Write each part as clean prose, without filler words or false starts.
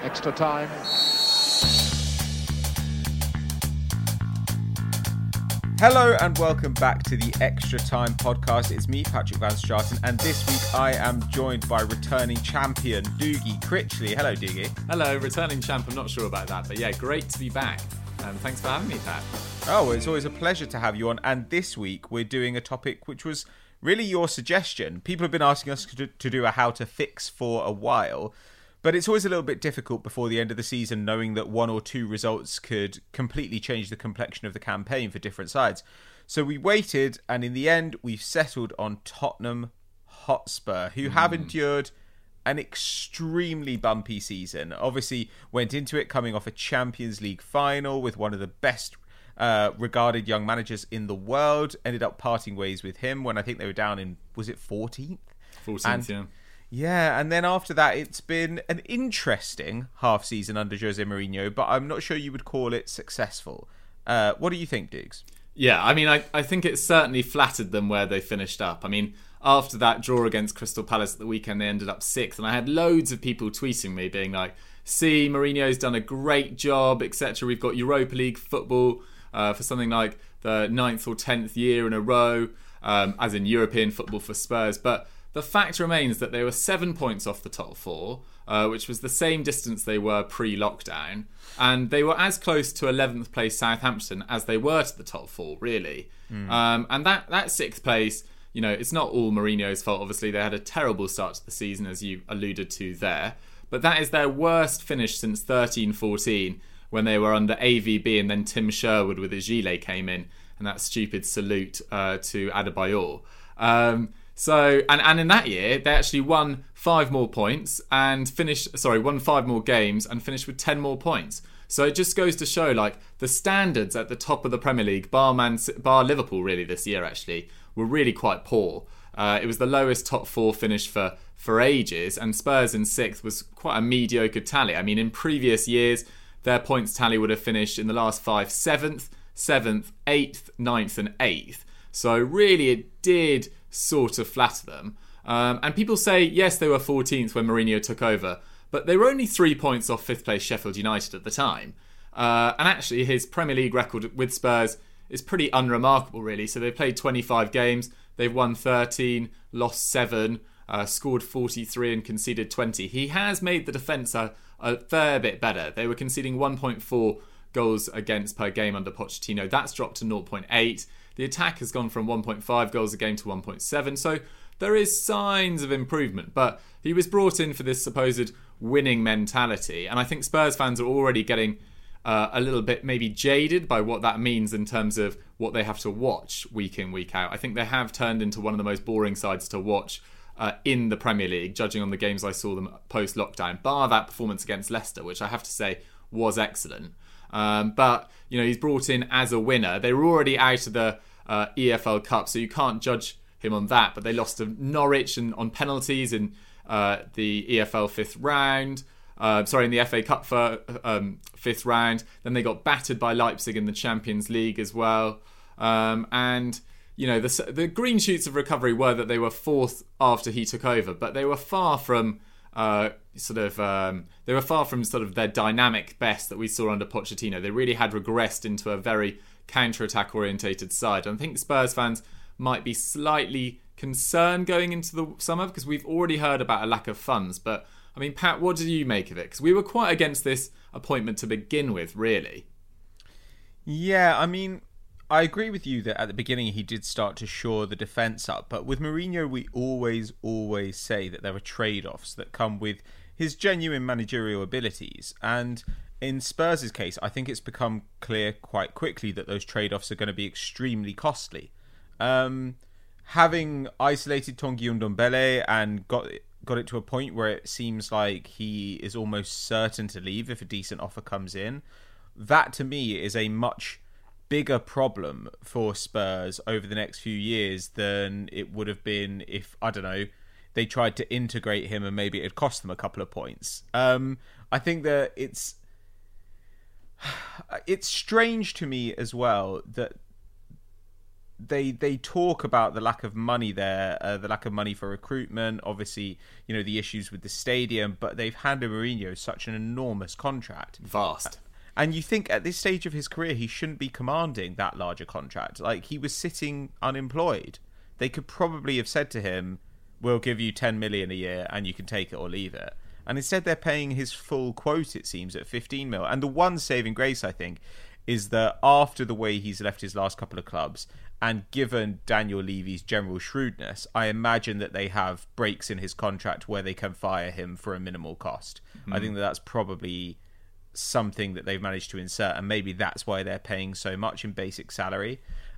Extra time. Hello and welcome back to the Extra Time podcast. It's me, Patrick Van Straten, and this week I am joined by returning champion Dougie Critchley. Hello, Dougie. Hello, returning champ. I'm not sure about that, but yeah, great to be back. Thanks for having me, Pat. Oh, it's always a pleasure to have you on. And this week we're doing a topic which was really your suggestion. People have been asking us to do a how to fix for a while, but it's always a little bit difficult before the end of the season knowing that one or two results could completely change the complexion of the campaign for different sides. So we waited, and in the end, we've settled on Tottenham Hotspur, who have endured an extremely bumpy season. Obviously, went into it coming off a Champions League final with one of the best regarded young managers in the world. Ended up parting ways with him when I think they were down in, was it 14th? 14th, yeah. Yeah, and then after that, it's been an interesting half season under Jose Mourinho, but I'm not sure you would call it successful. What do you think, Diggs? Yeah, I mean, I think it certainly flattered them where they finished up. I mean, after that draw against Crystal Palace at the weekend, they ended up 6th, and I had loads of people tweeting me being like, see, Mourinho's done a great job, etc. We've got Europa League football for something like the 9th or 10th year in a row, as in European football for Spurs, but the fact remains that they were 7 points off the top 4, which was the same distance they were pre-lockdown, and they were as close to 11th place Southampton as they were to the top 4, really. And that 6th place, you know, it's not all Mourinho's fault. Obviously, they had a terrible start to the season, as you alluded to there, but that is their worst finish since 13-14, when they were under AVB and then Tim Sherwood with a gilet came in, and that stupid salute to Adebayor. So, and in that year, they actually won 5 more points and won 5 more games and finished with 10 more points. So it just goes to show, like, the standards at the top of the Premier League, bar Liverpool really this year actually, were really quite poor. It was the lowest top 4 finish for ages, and Spurs in 6th was quite a mediocre tally. I mean, in previous years, their points tally would have finished in the last 5 7th, 8th, 9th and 8th. So really it did sort of flatter them. And people say, yes, they were 14th when Mourinho took over, but they were only 3 points off 5th place Sheffield United at the time. And actually his Premier League record with Spurs is pretty unremarkable, really. So they've played 25 games, they've won 13, lost 7, scored 43 and conceded 20. He has made the defence a fair bit better. They were conceding 1.4 goals against per game under Pochettino. That's dropped to 0.8. The attack has gone from 1.5 goals a game to 1.7. So there is signs of improvement. But he was brought in for this supposed winning mentality. And I think Spurs fans are already getting a little bit maybe jaded by what that means in terms of what they have to watch week in, week out. I think they have turned into one of the most boring sides to watch in the Premier League, judging on the games I saw them post-lockdown, bar that performance against Leicester, which I have to say was excellent. But, you know, he's brought in as a winner. They were already out of the EFL Cup, so you can't judge him on that. But they lost to Norwich on penalties in the EFL 5th round. In the FA Cup for 5th round. Then they got battered by Leipzig in the Champions League as well. And, you know, the green shoots of recovery were that they were 4th after he took over, but they were far from sort of their dynamic best that we saw under Pochettino. They really had regressed into a very counter-attack orientated side. And I think Spurs fans might be slightly concerned going into the summer because we've already heard about a lack of funds. But I mean, Pat, what did you make of it? Because we were quite against this appointment to begin with, really. Yeah, I mean, I agree with you that at the beginning he did start to shore the defence up, but with Mourinho we always say that there are trade-offs that come with his genuine managerial abilities, and in Spurs' case I think it's become clear quite quickly that those trade-offs are going to be extremely costly. Having isolated Tanguy Ndombele and got it to a point where it seems like he is almost certain to leave if a decent offer comes in, that to me is a much bigger problem for Spurs over the next few years than it would have been if, I don't know, they tried to integrate him and maybe it cost them a couple of points. I think that it's strange to me as well that they talk about the lack of money there, the lack of money for recruitment, obviously, the issues with the stadium, but they've handed Mourinho such an enormous contract. Vast. And you think at this stage of his career, he shouldn't be commanding that larger contract. Like, he was sitting unemployed. They could probably have said to him, we'll give you 10 million a year and you can take it or leave it. And instead they're paying his full quote, it seems, at 15 mil. And the one saving grace, I think, is that after the way he's left his last couple of clubs, and given Daniel Levy's general shrewdness, I imagine that they have breaks in his contract where they can fire him for a minimal cost. I think that's probably something that they've managed to insert, and maybe that's why they're paying so much in basic salary.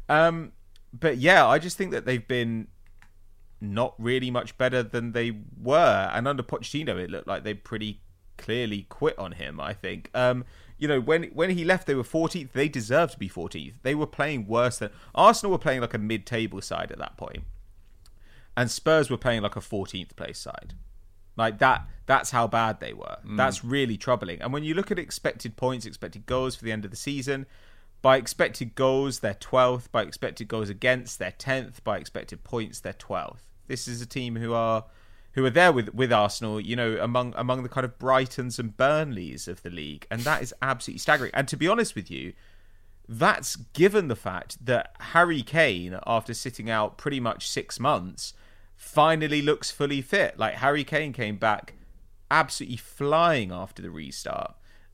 But yeah, I just think that they've been not really much better than they were. And under Pochettino, it looked like they pretty clearly quit on him, I think. When he left, they were 14th. They deserved to be 14th. They were playing worse than... Arsenal were playing like a mid-table side at that point. And Spurs were playing like a 14th place side. Like that's how bad they were. That's really troubling. And when you look at expected points, expected goals for the end of the season, by expected goals, they're 12th. By expected goals against, they're 10th. By expected points, they're 12th. This is a team who are there with Arsenal, among the kind of Brightons and Burnleys of the league. And that is absolutely staggering. And to be honest with you, that's given the fact that Harry Kane, after sitting out pretty much 6 months, finally looks fully fit. Like, Harry Kane came back absolutely flying after the restart.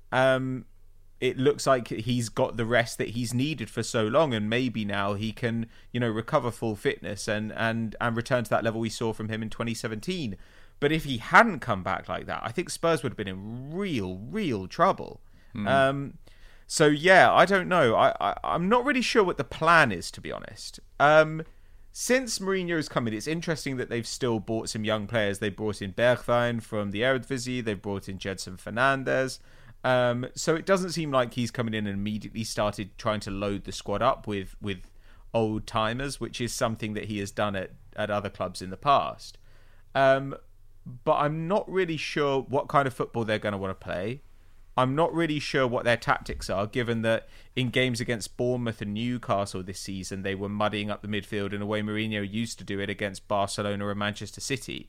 It looks like he's got the rest that he's needed for so long, and maybe now he can, recover full fitness and return to that level we saw from him in 2017. But if he hadn't come back like that, I think Spurs would have been in real trouble. So yeah, I don't know. I'm not really sure what the plan is, to be honest. Since Mourinho has come in, it's interesting that they've still bought some young players. They brought in Bergwijn from the Eredivisie. They brought in Jedson Fernandez. So it doesn't seem like he's coming in and immediately started trying to load the squad up with old timers, which is something that he has done at other clubs in the past. But I'm not really sure what kind of football they're going to want to play. I'm not really sure what their tactics are, given that in games against Bournemouth and Newcastle this season, they were muddying up the midfield in a way Mourinho used to do it against Barcelona and Manchester City.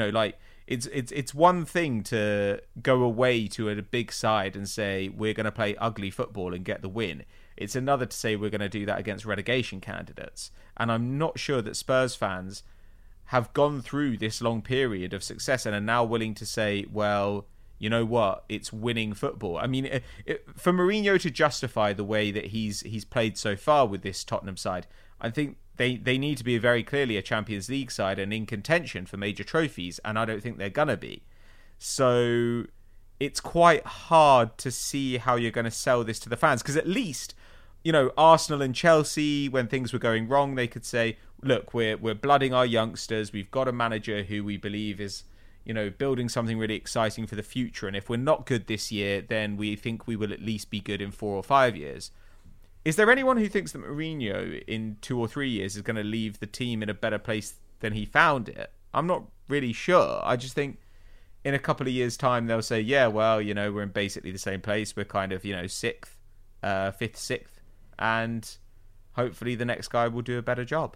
It's one thing to go away to a big side and say, we're going to play ugly football and get the win. It's another to say we're going to do that against relegation candidates. And I'm not sure that Spurs fans have gone through this long period of success and are now willing to say, well, you know what, it's winning football. I mean, for Mourinho to justify the way that he's played so far with this Tottenham side, I think they need to be very clearly a Champions League side and in contention for major trophies, and I don't think they're going to be. So it's quite hard to see how you're going to sell this to the fans, because at least, Arsenal and Chelsea, when things were going wrong, they could say, look, we're blooding our youngsters, we've got a manager who we believe is building something really exciting for the future. And if we're not good this year, then we think we will at least be good in 4 or 5 years. Is there anyone who thinks that Mourinho in 2 or 3 years is going to leave the team in a better place than he found it? I'm not really sure. I just think in a couple of years' time, they'll say, yeah, well, we're in basically the same place. We're kind of, 6th, 5th, 6th. And hopefully the next guy will do a better job.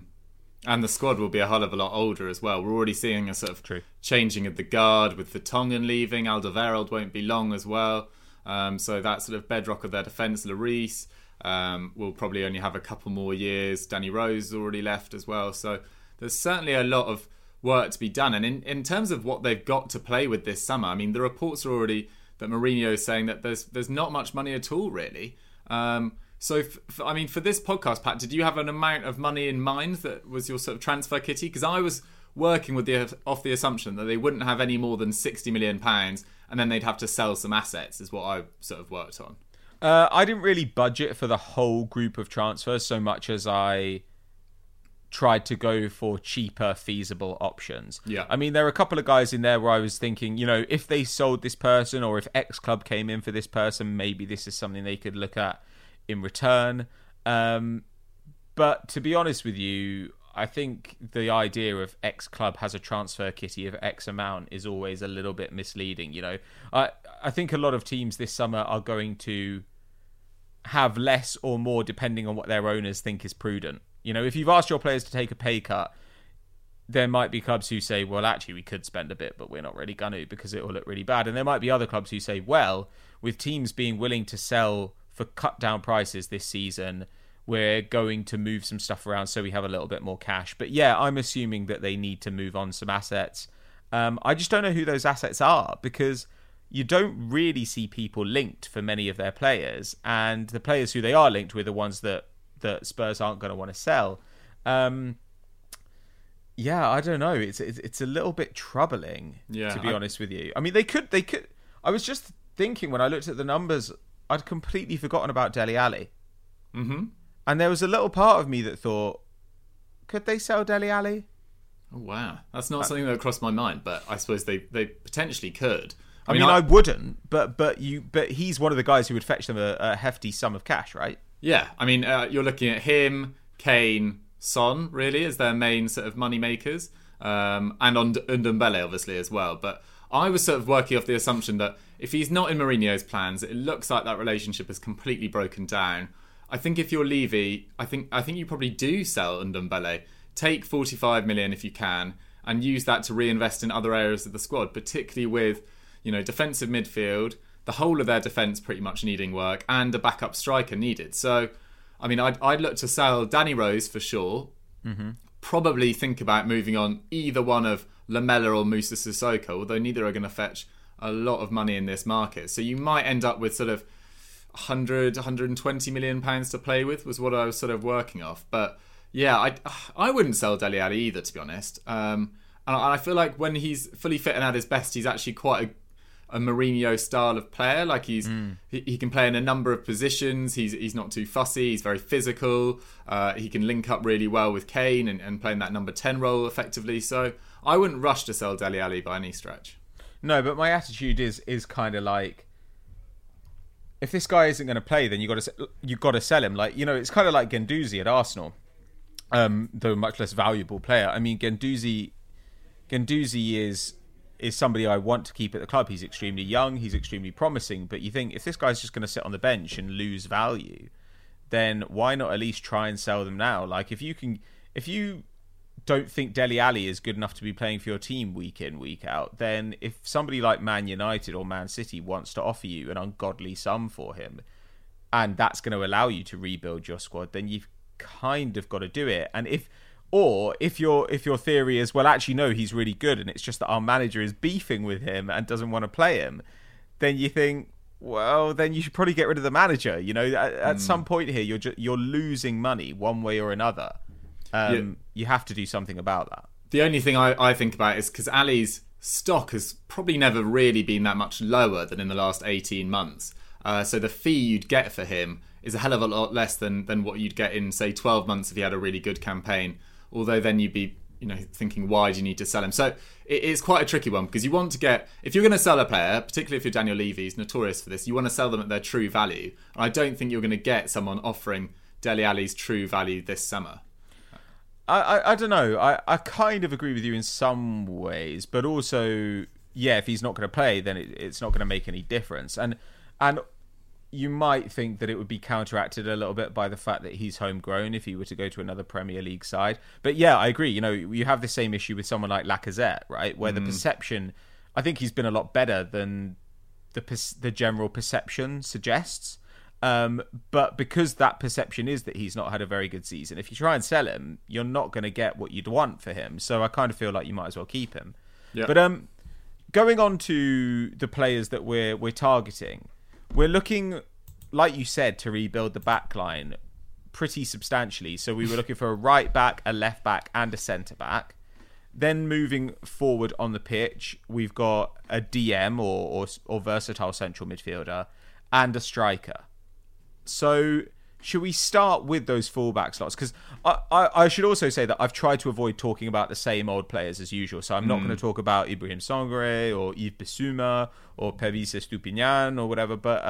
And the squad will be a hell of a lot older as well. We're already seeing a sort of changing of the guard with Vertonghen leaving. Alderweireld won't be long as well. So that sort of bedrock of their defence, Lloris, will probably only have a couple more years. Danny Rose has already left as well. So there's certainly a lot of work to be done. And in terms of what they've got to play with this summer, I mean, the reports are already that Mourinho is saying that there's not much money at all, really. So, for this podcast, Pat, did you have an amount of money in mind that was your sort of transfer kitty? Because I was working off the assumption that they wouldn't have any more than £60 million, and then they'd have to sell some assets, is what I sort of worked on. I didn't really budget for the whole group of transfers so much as I tried to go for cheaper, feasible options. Yeah. I mean, there are a couple of guys in there where I was thinking, if they sold this person or if X club came in for this person, maybe this is something they could look at in return. But to be honest with you, I think the idea of X club has a transfer kitty of X amount is always a little bit misleading. I think a lot of teams this summer are going to have less or more depending on what their owners think is prudent. You know, if you've asked your players to take a pay cut, there might be clubs who say, well, actually, we could spend a bit, but we're not really going to because it will look really bad. And there might be other clubs who say, well, with teams being willing to sell for cut down prices this season, we're going to move some stuff around so we have a little bit more cash. But yeah, I'm assuming that they need to move on some assets. I just don't know who those assets are because you don't really see people linked for many of their players. And the players who they are linked with are ones that Spurs aren't going to want to sell. Yeah, I don't know. It's a little bit troubling, to be honest with you. I mean, they could. I was just thinking when I looked at the numbers, I'd completely forgotten about Dele Alli. Mm-hmm. And there was a little part of me that thought, could they sell Dele Alli? Oh, wow. That's not something that crossed my mind, but I suppose they potentially could. I mean, I wouldn't, but he's one of the guys who would fetch them a hefty sum of cash, right? Yeah, I mean, you're looking at him, Kane, Son, really, as their main sort of money makers, and on Ndombele, obviously, as well. But I was sort of working off the assumption that if he's not in Mourinho's plans, it looks like that relationship has completely broken down. I think if you're Levy, I think you probably do sell Ndombele. Take 45 million if you can, and use that to reinvest in other areas of the squad, particularly with, you know, defensive midfield, the whole of their defence pretty much needing work, and a backup striker needed. So, I mean, I'd look to sell Danny Rose for sure. Mm-hmm. Probably think about moving on either one of Lamela or Moussa Sissoko, although neither are going to fetch a lot of money in this market. So you might end up with sort of 120 million pounds to play with, was what I was sort of working off. But yeah, I wouldn't sell Dele Alli either, to be honest. And I feel like when he's fully fit and at his best, he's actually quite a Mourinho style of player. Like he can play in a number of positions. He's not too fussy. He's very physical. He can link up really well with Kane and play in that number 10 role effectively. So I wouldn't rush to sell Dele Alli by any stretch. No, but my attitude is kind of like, if this guy isn't going to play, then you got to sell him. Like, you know, it's kind of like Guendouzi at Arsenal, though a much less valuable player. I mean, Guendouzi is somebody I want to keep at the club. He's extremely young, he's extremely promising, but you think if this guy's just going to sit on the bench and lose value, then why not at least try and sell them now? Like, if you don't think Dele Alli is good enough to be playing for your team week in, week out, then if somebody like Man United or Man City wants to offer you an ungodly sum for him, and that's going to allow you to rebuild your squad, then you've kind of got to do it. And if your theory is, well, actually no, he's really good, and it's just that our manager is beefing with him and doesn't want to play him, then you think, well, then you should probably get rid of the manager. You know, at some point here, you're losing money one way or another. You have to do something about that. The only thing I think about is because Ali's stock has probably never really been that much lower than in the last 18 months. So the fee you'd get for him is a hell of a lot less than what you'd get in, say, 12 months if he had a really good campaign. Although then you'd be, you know, thinking, why do you need to sell him? So it's quite a tricky one, because you want to get, if you're going to sell a player, particularly if you're Daniel Levy, he's notorious for this, you want to sell them at their true value. And I don't think you're going to get someone offering Dele Alli's true value this summer. I don't know. I kind of agree with you in some ways, but also, yeah, if he's not going to play, then it's not going to make any difference. And you might think that it would be counteracted a little bit by the fact that he's homegrown if he were to go to another Premier League side. But yeah, I agree. You know, you have the same issue with someone like Lacazette, right? Where the perception, I think he's been a lot better than the general perception suggests. But because that perception is that he's not had a very good season, if you try and sell him, you're not going to get what you'd want for him. So I kind of feel like you might as well keep him. Yep. But going on to the players that we're targeting, we're looking, like you said, to rebuild the back line pretty substantially. So we were looking for a right back, a left back, and a centre back. Then moving forward on the pitch, we've got a DM or versatile central midfielder and a striker. So should we start with those fullback slots? Because I should also say that I've tried to avoid talking about the same old players as usual. So I'm not going to talk about Ibrahim Sangare or Yves Bissouma or Pervis Estupiñán or whatever. But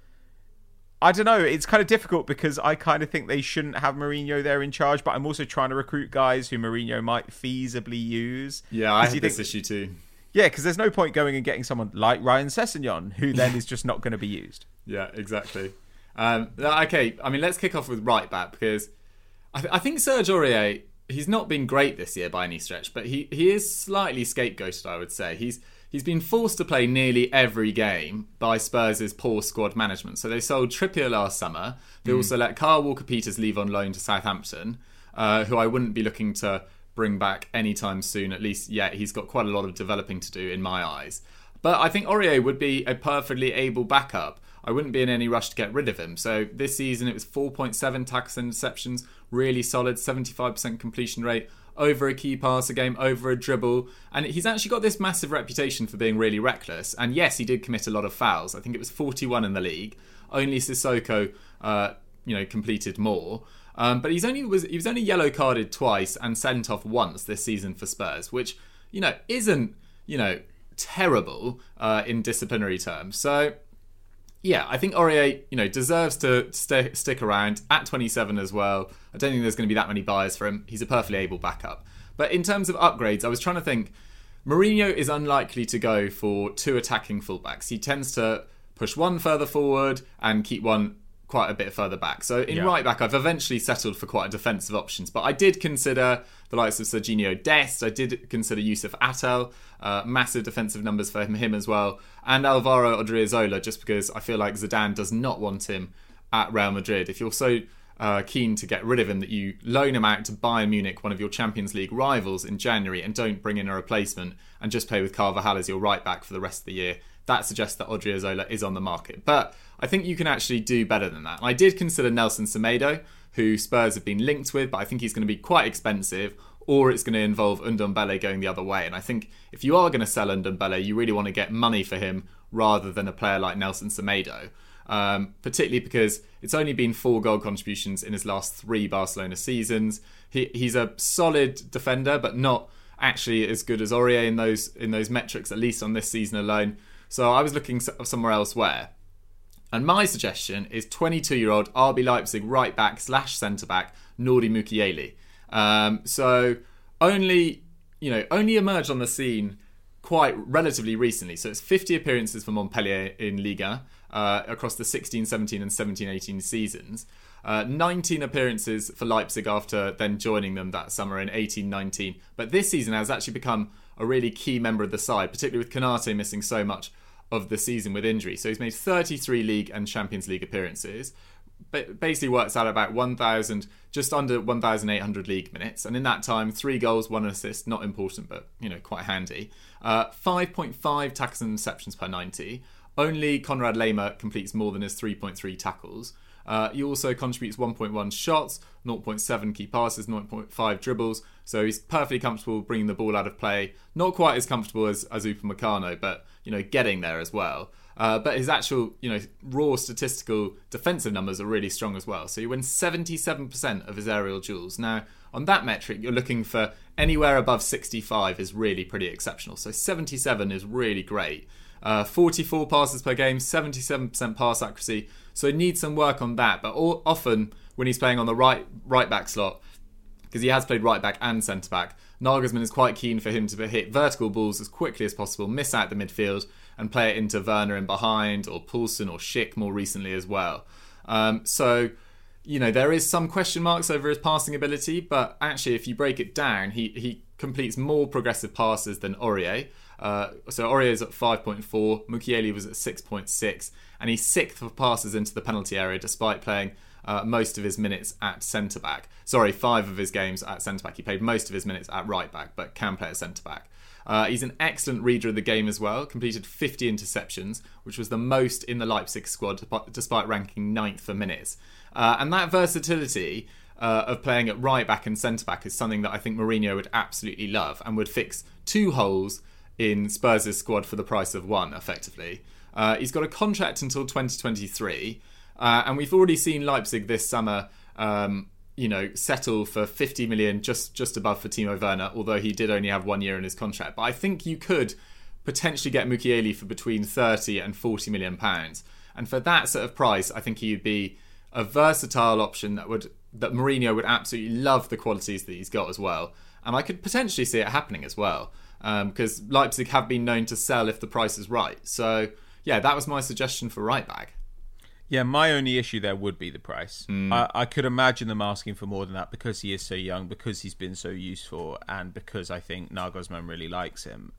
I don't know. It's kind of difficult because I kind of think they shouldn't have Mourinho there in charge. But I'm also trying to recruit guys who Mourinho might feasibly use. Yeah, I have this issue too. Yeah, because there's no point going and getting someone like Ryan Sessegnon, who then is just not going to be used. Yeah, exactly. Okay, I mean, let's kick off with right back, because I think Serge Aurier, he's not been great this year by any stretch, but he is slightly scapegoated, I would say. He's been forced to play nearly every game by Spurs' poor squad management. So they sold Trippier last summer. They also let Kyle Walker-Peters leave on loan to Southampton, who I wouldn't be looking to bring back anytime soon, at least yet. He's got quite a lot of developing to do in my eyes. But I think Aurier would be a perfectly able backup. I wouldn't be in any rush to get rid of him. So this season it was 4.7 tackles and interceptions, really solid, 75% completion rate, over a key pass a game, over a dribble. And he's actually got this massive reputation for being really reckless. And yes, he did commit a lot of fouls. I think it was 41 in the league. Only Sissoko completed more. But he was only yellow carded twice and sent off once this season for Spurs, which, isn't, terrible in disciplinary terms. So yeah, I think Aurier, deserves to stick around at 27 as well. I don't think there's going to be that many buyers for him. He's a perfectly able backup. But in terms of upgrades, I was trying to think. Mourinho is unlikely to go for two attacking fullbacks. He tends to push one further forward and keep one quite a bit further back. So in right back, I've eventually settled for quite a defensive options. But I did consider the likes of Serginho Dest. I did consider Youssef Attal. Massive defensive numbers for him as well. And Alvaro Odriozola, just because I feel like Zidane does not want him at Real Madrid. If you're so keen to get rid of him that you loan him out to Bayern Munich, one of your Champions League rivals, in January, and don't bring in a replacement and just play with Carvajal as your right back for the rest of the year, that suggests that Odriozola is on the market. But I think you can actually do better than that. And I did consider Nelson Semedo, who Spurs have been linked with, but I think he's going to be quite expensive, or it's going to involve Ndombele going the other way. And I think if you are going to sell Ndombele, you really want to get money for him rather than a player like Nelson Semedo. Particularly because it's only been 4 goal contributions in his last 3 Barcelona seasons. He's a solid defender, but not actually as good as Aurier in those metrics, at least on this season alone. So I was looking somewhere elsewhere. And my suggestion is 22-year-old RB Leipzig right back / centre back Nordi Mukiele. So only emerged on the scene quite relatively recently. So it's 50 appearances for Montpellier in Liga across the 16-17 and 17-18 seasons. 19 appearances for Leipzig after then joining them that summer in 18-19. But this season has actually become a really key member of the side, particularly with Konate missing so much of the season with injury. So he's made 33 League and Champions League appearances. But basically works out about just under 1,800 league minutes. And in that time, 3 goals, 1 assist, not important, but, quite handy. 5.5 tackles and interceptions per 90. Only Konrad Laimer completes more than his 3.3 tackles. He also contributes 1.1 shots, 0.7 key passes, 0.5 dribbles. So he's perfectly comfortable bringing the ball out of play. Not quite as comfortable as Upamecano, but, getting there as well. But his actual, raw statistical defensive numbers are really strong as well. So he wins 77% of his aerial duels. Now, on that metric, you're looking for anywhere above 65 is really pretty exceptional. So 77 is really great. 44 passes per game, 77% pass accuracy. So he needs some work on that. But often when he's playing on the right back slot, because he has played right back and centre back, Nagelsmann is quite keen for him to hit vertical balls as quickly as possible, miss out the midfield, and play it into Werner in behind, or Poulsen or Schick more recently as well. So, there is some question marks over his passing ability, but actually if you break it down, he completes more progressive passes than Aurier. So Aurier is at 5.4, Mukiele was at 6.6, and he's 6th for passes into the penalty area despite playing most of his minutes at centre-back. 5 of his games at centre-back. He played most of his minutes at right-back, but can play at centre-back. He's an excellent reader of the game as well, completed 50 interceptions, which was the most in the Leipzig squad, despite ranking 9th for minutes. And that versatility of playing at right-back and centre-back is something that I think Mourinho would absolutely love and would fix 2 holes in Spurs' squad for the price of 1, effectively. He's got a contract until 2023, and we've already seen Leipzig this summer settle for 50 million just above for Timo Werner, although he did only have 1 year in his contract. But I think you could potentially get Mukiele for between 30 and 40 million pounds. And for that sort of price, I think he'd be a versatile option that Mourinho would absolutely love the qualities that he's got as well. And I could potentially see it happening as well, because Leipzig have been known to sell if the price is right. So, yeah, that was my suggestion for right back. Yeah, my only issue there would be the price. I could imagine them asking for more than that because he is so young, because he's been so useful, and because I think Nagelsmann really likes him.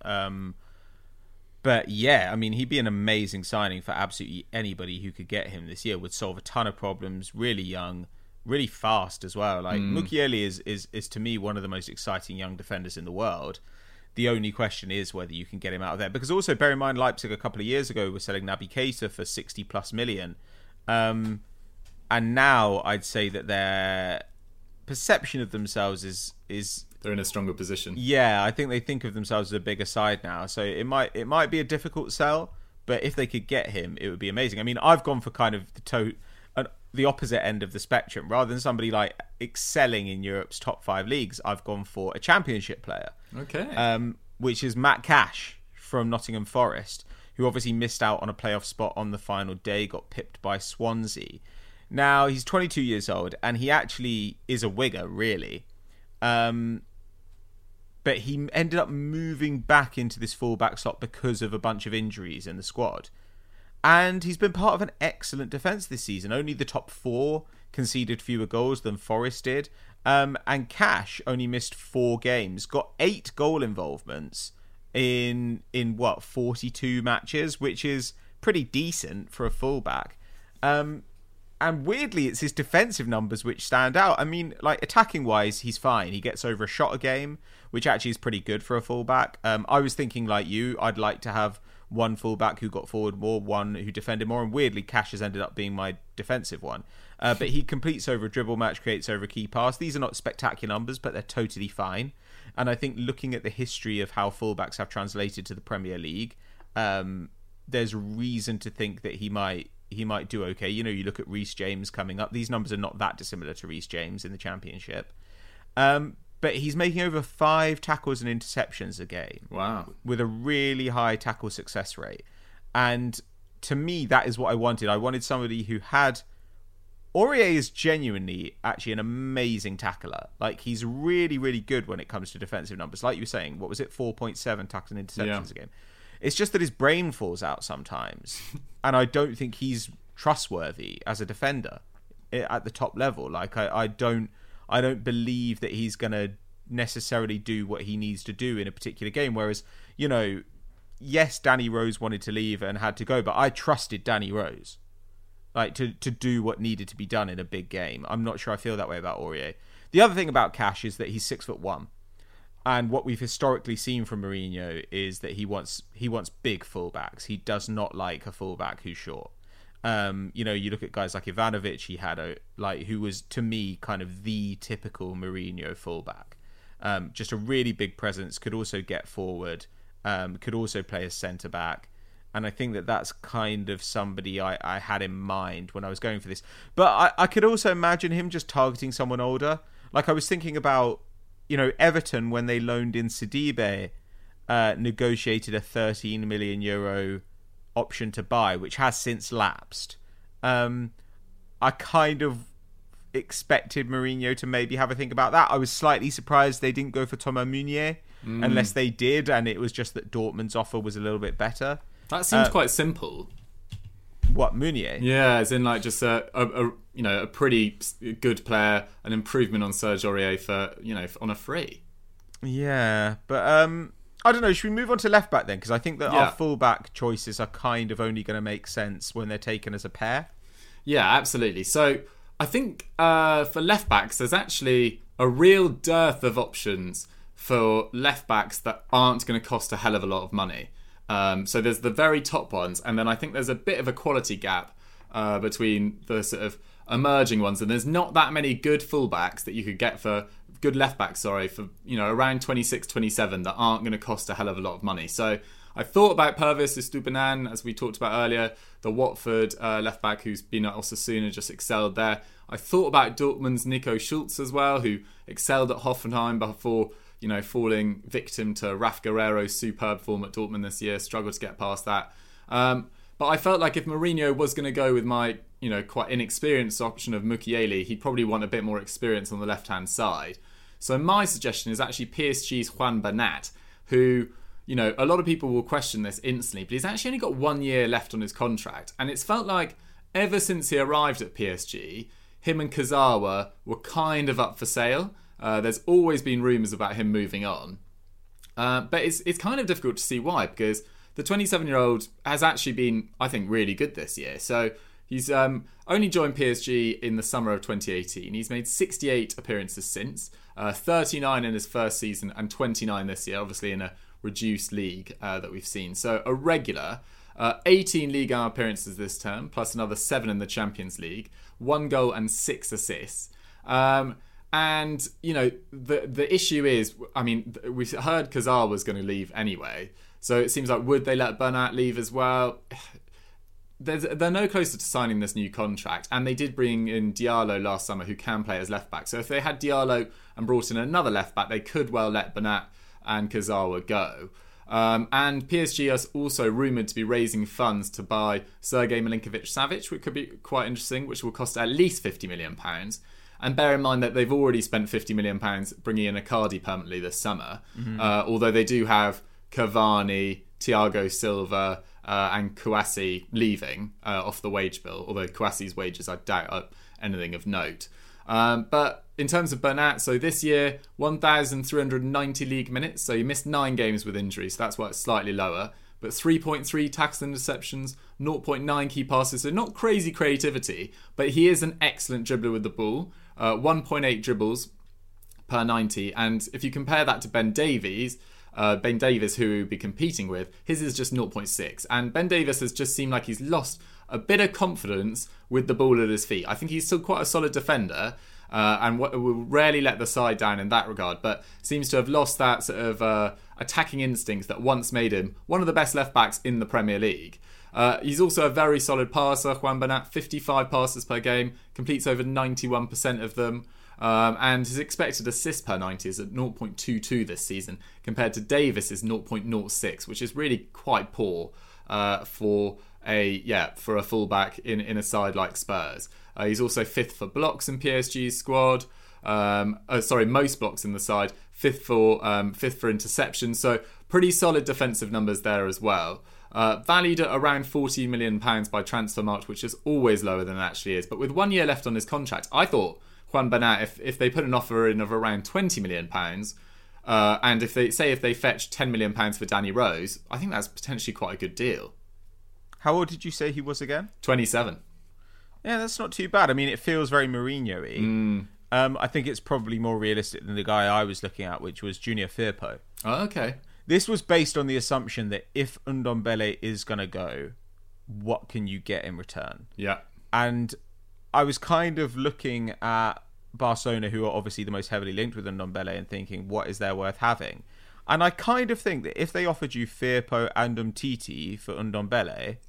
But yeah, I mean, he'd be an amazing signing for absolutely anybody who could get him this year. Would solve a ton of problems, really young, really fast as well. Like Mukiele is to me one of the most exciting young defenders in the world. The only question is whether you can get him out of there. Because also, bear in mind, Leipzig a couple of years ago were selling Naby Keita for 60 plus million. And now I'd say that their perception of themselves is they're in a stronger position. Yeah, I think they think of themselves as a bigger side now. So it might be a difficult sell, but if they could get him, it would be amazing. I mean, I've gone for kind of the opposite end of the spectrum. Rather than somebody like excelling in Europe's top 5 leagues, I've gone for a Championship player. Okay. Which is Matt Cash from Nottingham Forest, who obviously missed out on a playoff spot on the final day, got pipped by Swansea. Now, he's 22 years old, and he actually is a winger, really. But he ended up moving back into this fullback slot because of a bunch of injuries in the squad. And he's been part of an excellent defence this season. Only the top 4 conceded fewer goals than Forest did. And Cash only missed 4 games, got 8 goal involvements in 42 matches, which is pretty decent for a fullback. And weirdly, it's his defensive numbers which stand out. I mean, like, attacking wise, he's fine. He gets over a shot a game, which actually is pretty good for a fullback. I was thinking like you, I'd like to have one fullback who got forward more, one who defended more, and weirdly, Cash has ended up being my defensive one. But he completes over a dribble match, creates over a key pass. These are not spectacular numbers, but they're totally fine. And I think looking at the history of how fullbacks have translated to the Premier League, there's reason to think that he might do okay. You know, you look at Reece James coming up. These numbers are not that dissimilar to Reece James in the Championship. But he's making over 5 tackles and interceptions a game. Wow. With a really high tackle success rate. And to me, that is what I wanted. I wanted somebody who had... Aurier is genuinely actually an amazing tackler. Like, he's really, really good when it comes to defensive numbers. Like you were saying, what was it? 4.7 tackles and interceptions a game. It's just that his brain falls out sometimes. And I don't think he's trustworthy as a defender at the top level. Like, I don't believe that he's going to necessarily do what he needs to do in a particular game. Whereas, you know, yes, Danny Rose wanted to leave and had to go, but I trusted Danny Rose, like, to do what needed to be done in a big game. I'm not sure I feel that way about Aurier. The other thing about Cash is that he's 6'1", and what we've historically seen from Mourinho is that he wants big fullbacks. He does not like a fullback who's short. You know, you look at guys like Ivanovic, he had who was to me kind of the typical Mourinho fullback. Just a really big presence, could also get forward, could also play as centre back. And I think that that's kind of somebody I had in mind when I was going for this. But I could also imagine him just targeting someone older. Like, I was thinking about, you know, Everton, when they loaned in Sidibe, negotiated a €13 million option to buy, which has since lapsed. I kind of expected Mourinho to maybe have a think about that. I was slightly surprised they didn't go for Thomas Meunier, unless they did, and it was just that Dortmund's offer was a little bit better. That seems quite simple. What, Meunier? Yeah, as in like just a pretty good player, an improvement on Serge Aurier for, you know, on a free. Yeah, but I don't know. Should we move on to left back then? Because I think that our full back choices are kind of only going to make sense when they're taken as a pair. Yeah, absolutely. So I think for left backs, there's actually a real dearth of options for left backs that aren't going to cost a hell of a lot of money. So there's the very top ones, and then I think there's a bit of a quality gap between the sort of emerging ones, and there's not that many good fullbacks that you could get for good left backs, for, you know, around 26, 27 that aren't going to cost a hell of a lot of money. So I thought about Pervis Estupiñán, as we talked about earlier, the Watford left back who's been at Osasuna, just excelled there. I thought about Dortmund's Nico Schulz as well, who excelled at Hoffenheim before, you know, falling victim to Raf Guerrero's superb form at Dortmund this year, struggled to get past that. But I felt like if Mourinho was going to go with my, you know, quite inexperienced option of Mukiele, he'd probably want a bit more experience on the left-hand side. So my suggestion is actually PSG's Juan Bernat, who, you know, a lot of people will question this instantly, but he's actually only got 1 year left on his contract. And it's felt like ever since he arrived at PSG, him and Kazawa were kind of up for sale. There's always been rumours about him moving on. But it's kind of difficult to see why, because the 27-year-old has actually been, I think, really good this year. So he's only joined PSG in the summer of 2018. He's made 68 appearances since, 39 in his first season and 29 this year, obviously in a reduced league that we've seen. So a regular, 18 Ligue 1 appearances this term, plus another 7 in the Champions League, 1 goal and 6 assists. And, you know, the issue is, I mean, we heard Kazar was going to leave anyway. So it seems like, would they let Bernat leave as well? They're no closer to signing this new contract. And they did bring in Diallo last summer, who can play as left back. So if they had Diallo and brought in another left back, they could well let Bernat and Kazawa go. And PSG is also rumoured to be raising funds to buy Sergei Milinkovic-Savic, which could be quite interesting, which will cost at least £50 million. And bear in mind that they've already spent £50 million bringing in Icardi permanently this summer. Although they do have Cavani, Thiago Silva and Kouassi leaving off the wage bill. Although Kouassi's wages, I doubt, are anything of note. But in terms of Bernat, so this year, 1,390 league minutes. So he missed 9 games with injury, so that's why it's slightly lower. But 3.3 tackles and interceptions, 0.9 key passes. So not crazy creativity, but he is an excellent dribbler with the ball. 1.8 dribbles per 90. And if you compare that to Ben Davies, who we'll be competing with, his is just 0.6. And Ben Davies has just seemed like he's lost a bit of confidence with the ball at his feet. I think he's still quite a solid defender and will rarely let the side down in that regard, but seems to have lost that sort of attacking instinct that once made him one of the best left-backs in the Premier League. He's also a very solid passer, Juan Bernat, 55 passes per game, completes over 91% of them. And his expected assist per 90 is at 0.22 this season, compared to Davis's 0.06, which is really quite poor for a fullback in a side like Spurs. He's also 5th for blocks in PSG's squad. Most blocks in the side. 5th for interceptions. So pretty solid defensive numbers there as well. Valued at around £14 million by Transfermarkt, which is always lower than it actually is. But with 1 year left on his contract, I thought Juan Bernat, if they put an offer in of around £20 million, and if they fetch £10 million for Danny Rose, I think that's potentially quite a good deal. How old did you say he was again? 27. Yeah, that's not too bad. I mean, it feels very Mourinho-y. I think it's probably more realistic than the guy I was looking at, which was Junior Firpo. Oh, okay. This was based on the assumption that if Ndombele is going to go, what can you get in return? Yeah. And I was kind of looking at Barcelona, who are obviously the most heavily linked with Ndombele, and thinking, what is there worth having? And I kind of think that if they offered you Firpo and Umtiti for Ndombele,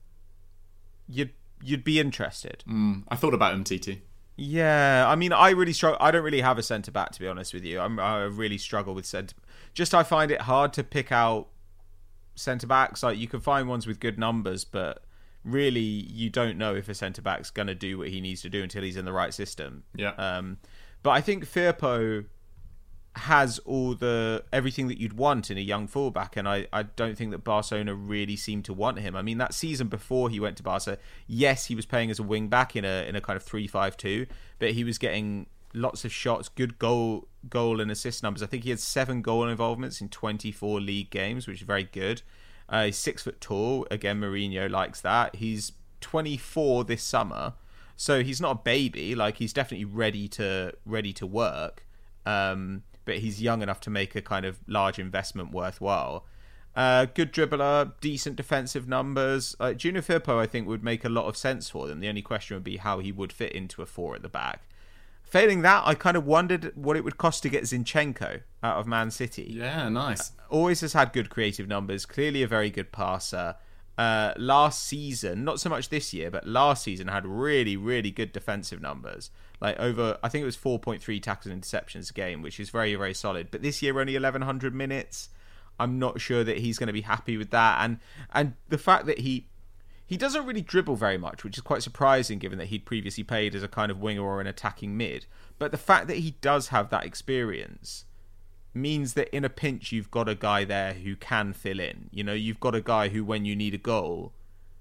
you'd be interested. I thought about Umtiti. Yeah, I mean, I really struggle. I don't really have a centre back, to be honest with you. I really struggle with centre. Just I find it hard to pick out centre backs. Like, you can find ones with good numbers, but really you don't know if a centre back's going to do what he needs to do until he's in the right system. Yeah. But I think Firpo has everything that you'd want in a young fullback, and I don't think that Barcelona really seem to want him. I mean, that season before he went to Barca, yes, he was playing as a wing back in a kind of 3-5-2, but he was getting lots of shots, good goal and assist numbers. I think he had 7 goal involvements in 24 league games, which is very good. He's 6 foot tall. Again, Mourinho likes that. He's 24 this summer, so he's not a baby. Like, he's definitely ready to work. But he's young enough to make a kind of large investment worthwhile. Good dribbler, decent defensive numbers. Junior Firpo, I think, would make a lot of sense for them. The only question would be how he would fit into a 4 at the back. Failing that, I kind of wondered what it would cost to get Zinchenko out of Man City. Yeah, nice. Always has had good creative numbers. Clearly a very good passer. Last season, not so much this year, but last season had really, really good defensive numbers. Like I think it was 4.3 tackles and interceptions a game, which is very, very solid. But this year, only 1,100 minutes. I'm not sure that he's going to be happy with that. And the fact that he doesn't really dribble very much, which is quite surprising given that he'd previously played as a kind of winger or an attacking mid. But the fact that he does have that experience means that in a pinch you've got a guy there who can fill in. You know, you've got a guy who, when you need a goal,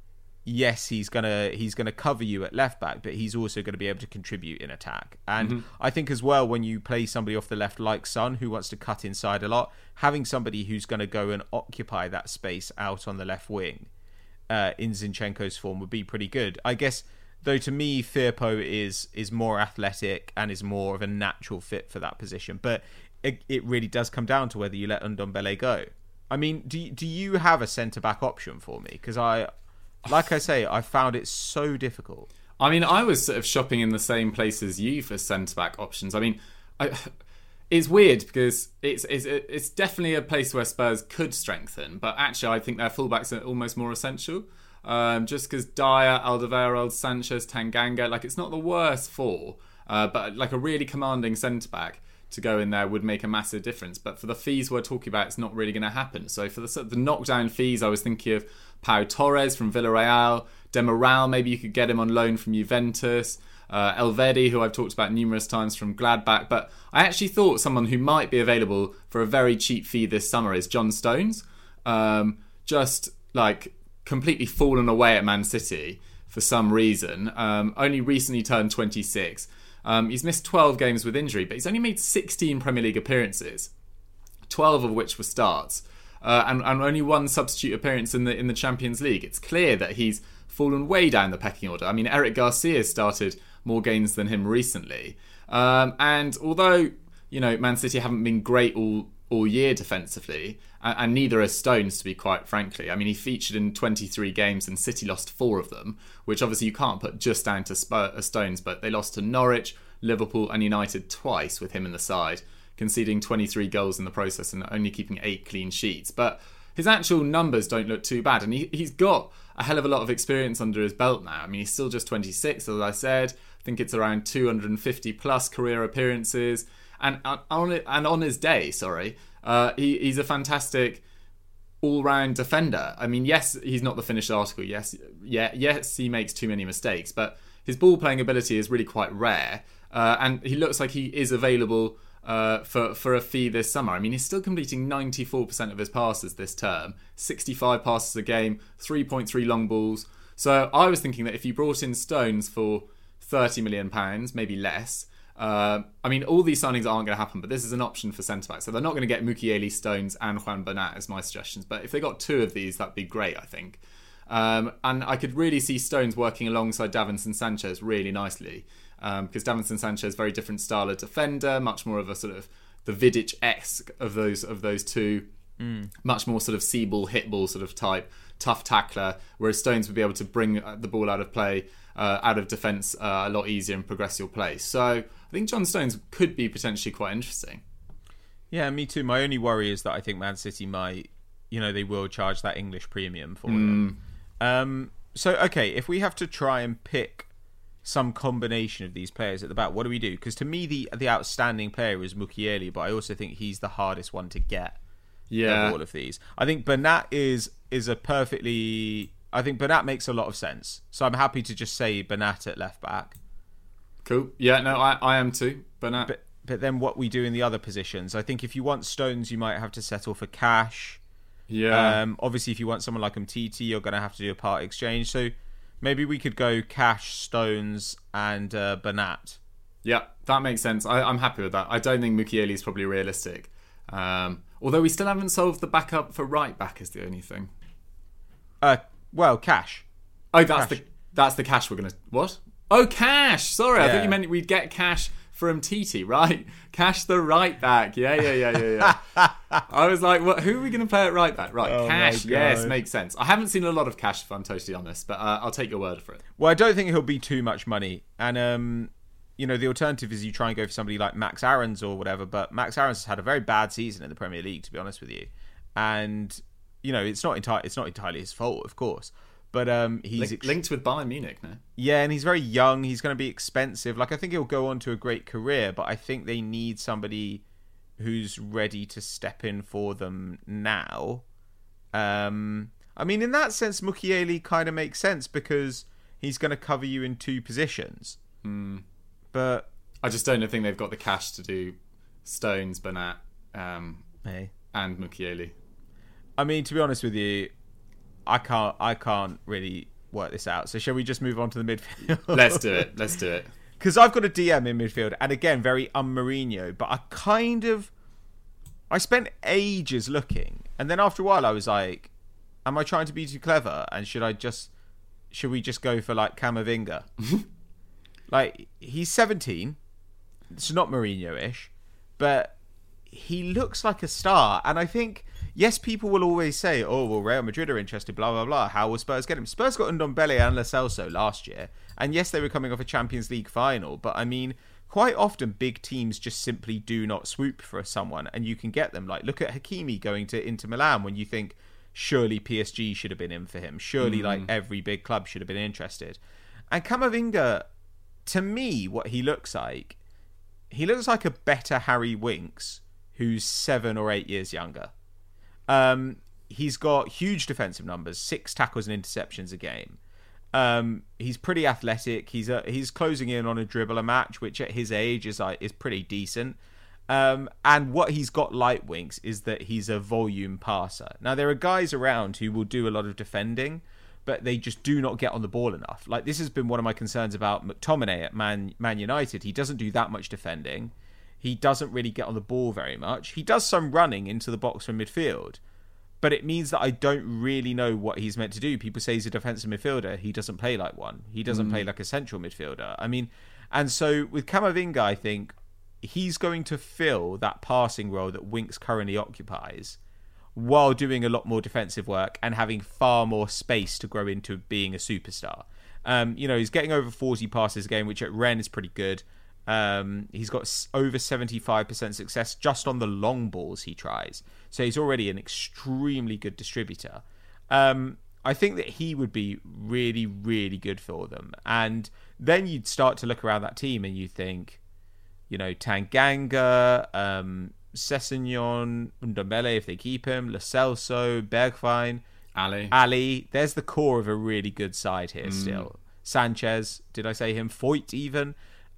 yes, he's gonna cover you at left back, but he's also going to be able to contribute in attack. And I think as well, when you play somebody off the left like Son, who wants to cut inside a lot, having somebody who's going to go and occupy that space out on the left wing in Zinchenko's form would be pretty good. I guess, though, to me, Firpo is more athletic and is more of a natural fit for that position. But it really does come down to whether you let Ndombele go. I mean, do you have a centre-back option for me? Because like I say, I found it so difficult. I mean, I was sort of shopping in the same place as you for centre-back options. I mean, it's weird because it's definitely a place where Spurs could strengthen, but actually I think their fullbacks are almost more essential. Just because Dyer, Alderweireld, Sanchez, Tanganga, like, it's not the worst four, but like a really commanding centre-back to go in there would make a massive difference. But for the fees we're talking about, it's not really going to happen. So for the knockdown fees, I was thinking of Pau Torres from Villarreal, Demiral, maybe you could get him on loan from Juventus, Elvedi, who I've talked about numerous times, from Gladbach. But I actually thought someone who might be available for a very cheap fee this summer is John Stones. Just like completely fallen away at Man City for some reason. Only recently turned 26. He's missed 12 games with injury, but he's only made 16 Premier League appearances, 12 of which were starts, and only one substitute appearance in the Champions League. It's clear that he's fallen way down the pecking order. I mean, Eric Garcia started more games than him recently, and although, you know, Man City haven't been great all year defensively, and neither are Stones, to be quite frankly. I mean, he featured in 23 games and City lost 4 of them, which obviously you can't put just down to Stones, but they lost to Norwich, Liverpool and United twice with him in the side, conceding 23 goals in the process and only keeping 8 clean sheets. But his actual numbers don't look too bad, and he's got a hell of a lot of experience under his belt now. I mean, he's still just 26, as I said. I think it's around 250 plus career appearances. And on his day, he's a fantastic all-round defender. I mean, yes, he's not the finished article. Yes, he makes too many mistakes, but his ball-playing ability is really quite rare. And he looks like he is available for a fee this summer. I mean, he's still completing 94% of his passes this term, 65 passes a game, 3.3 long balls. So I was thinking that if you brought in Stones for £30 million, maybe less. I mean, all these signings aren't going to happen, but this is an option for centre-back. So they're not going to get Mukiele, Stones and Juan Bernat as my suggestions. But if they got 2 of these, that'd be great, I think. And I could really see Stones working alongside Davinson Sanchez really nicely. Because Davinson Sanchez, very different style of defender, much more of a sort of the Vidic-esque of those two. Much more sort of see-ball, hit-ball sort of type, tough tackler, whereas Stones would be able to bring the ball out of play, out of defence a lot easier and progress your play. So I think John Stones could be potentially quite interesting. Yeah, me too. My only worry is that I think Man City might, they will charge that English premium for them. So, okay, if we have to try and pick some combination of these players at the back, what do we do? Because to me, the outstanding player is Mukiele, but I also think he's the hardest one to get of all of these. I think Bernat I think Bernat makes a lot of sense. So I'm happy to just say Bernat at left back. Cool. Yeah, no, I am too. Bernat. But then what we do in the other positions, I think if you want Stones, you might have to settle for cash. Yeah. Obviously, if you want someone like Umtiti, you're going to have to do a part exchange. So maybe we could go Cash, Stones, and Bernat. Yeah, that makes sense. I'm happy with that. I don't think Mukiele is probably realistic. Although we still haven't solved the backup for right back is the only thing. Well, Cash. Oh, that's the Cash we're going to... What? Oh, Cash! Sorry, I thought you meant we'd get Cash from Titi, right? Cash the right back. Yeah. I was like, what? Who are we going to play at right back? Right, Cash. Yes, makes sense. I haven't seen a lot of Cash, if I'm totally honest, but I'll take your word for it. Well, I don't think he'll be too much money. And, the alternative is you try and go for somebody like Max Aarons or whatever, but Max Aarons has had a very bad season in the Premier League, to be honest with you. And, it's not entirely his fault, of course. But he's linked with Bayern Munich now. Yeah, and he's very young. He's going to be expensive. Like, I think he'll go on to a great career, but I think they need somebody who's ready to step in for them now. I mean, in that sense, Mukiele kind of makes sense because he's going to cover you in 2 positions. But I just don't think they've got the cash to do Stones, Bernat, and Mukiele. I mean, to be honest with you, I can't really work this out. So shall we just move on to the midfield? Let's do it. Because I've got a DM in midfield, and again, very un-Mourinho, but I spent ages looking, and then after a while I was like, am I trying to be too clever? And should we just go for like Camavinga? Like, he's 17. It's not Mourinho-ish, but he looks like a star. And I think, yes, people will always say, oh, well, Real Madrid are interested, blah, blah, blah. How will Spurs get him? Spurs got Ndombele and Lo Celso last year. And yes, they were coming off a Champions League final. But I mean, quite often big teams just simply do not swoop for someone, and you can get them. Like, look at Hakimi going to Inter Milan when you think, surely PSG should have been in for him. Surely, like, every big club should have been interested. And Camavinga, to me, what he looks like a better Harry Winks, who's 7 or 8 years younger. He's got huge defensive numbers, 6 tackles and interceptions a game. He's pretty athletic. He's closing in on a dribble a match, which at his age is pretty decent. And what he's got like Winks is that he's a volume passer. Now, there are guys around who will do a lot of defending, but they just do not get on the ball enough. Like, this has been one of my concerns about McTominay at Man United. He doesn't do that much defending. He doesn't really get on the ball very much. He does some running into the box from midfield, but it means that I don't really know what he's meant to do. People say he's a defensive midfielder. He doesn't play like one. He doesn't play like a central midfielder. I mean, and so with Camavinga, I think he's going to fill that passing role that Winks currently occupies, while doing a lot more defensive work and having far more space to grow into being a superstar. He's getting over 40 passes a game, which at Rennes is pretty good. He's got over 75% success just on the long balls he tries. So he's already an extremely good distributor. I think that he would be really, really good for them. And then you'd start to look around that team and you think, Tanganga, Sessegnon, Ndombele if they keep him, Lo Celso, Bergwijn, Ali. There's the core of a really good side here still. Sanchez, did I say him? Foyt even.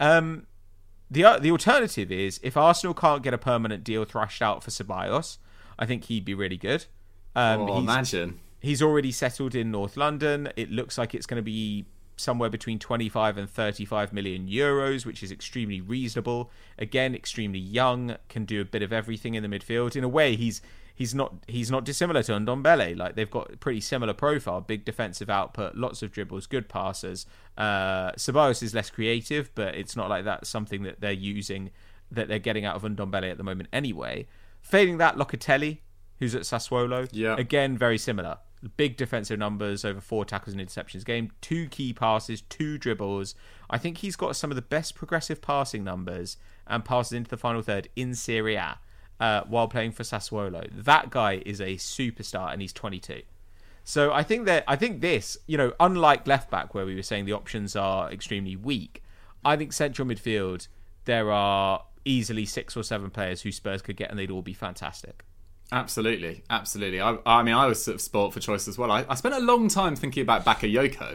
The alternative is, if Arsenal can't get a permanent deal thrashed out for Ceballos, I think he'd be really good. Imagine. He's already settled in North London. It looks like it's going to be somewhere between 25 and 35 million euros, which is extremely reasonable. Again, extremely young, can do a bit of everything in the midfield. In a way, he's not dissimilar to Ndombele. Like, they've got a pretty similar profile, big defensive output, lots of dribbles, good passers. Ceballos is less creative, but it's not like that's something that they're getting out of Ndombele at the moment anyway. Failing that, Locatelli, who's at Sassuolo, again, very similar. Big defensive numbers, over 4 tackles and interceptions a game, 2 key passes, 2 dribbles. I think he's got some of the best progressive passing numbers and passes into the final third in Serie A while playing for Sassuolo. That guy is a superstar, and he's 22. So I think this, unlike left back where we were saying the options are extremely weak, I think central midfield, there are easily 6 or 7 players who Spurs could get, and they'd all be fantastic. Absolutely. I mean, I was sort of spoilt for choice as well. I spent a long time thinking about Bakayoko.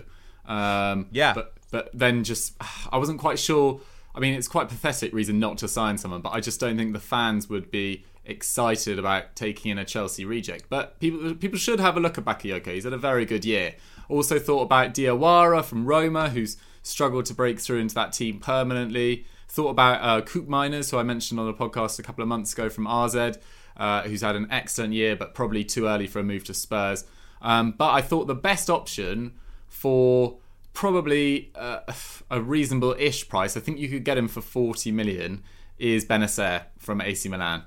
But then just, I wasn't quite sure. I mean, it's quite a pathetic reason not to sign someone, but I just don't think the fans would be excited about taking in a Chelsea reject. But people should have a look at Bakayoko. He's had a very good year. Also thought about Diawara from Roma, who's struggled to break through into that team permanently. Thought about Koop Miners, who I mentioned on a podcast a couple of months ago from RZ, who's had an excellent year, but probably too early for a move to Spurs. But I thought the best option for probably a reasonable-ish price, I think you could get him for 40 million, is Benacer from AC Milan.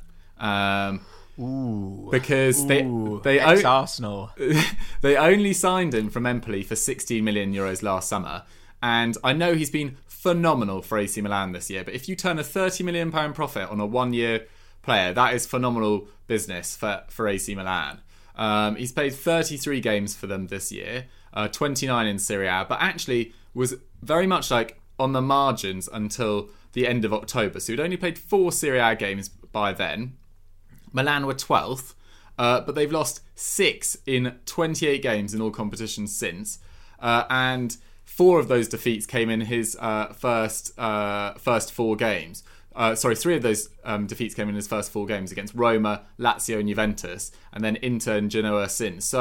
Because they Arsenal. They only signed him from Empoli for 16 million euros last summer, and I know he's been phenomenal for AC Milan this year, but if you turn a £30 million profit on a 1-year player, that is phenomenal business for AC Milan. He's played 33 games for them this year, 29 in Serie A, but actually was very much like on the margins until the end of October. So he'd only played 4 Serie A games by then. Milan were 12th, but they've lost 6 in 28 games in all competitions since. And 4 of those defeats came in his first 4 games. 3 of those defeats came in his first 4 games against Roma, Lazio and Juventus, and then Inter and Genoa since. So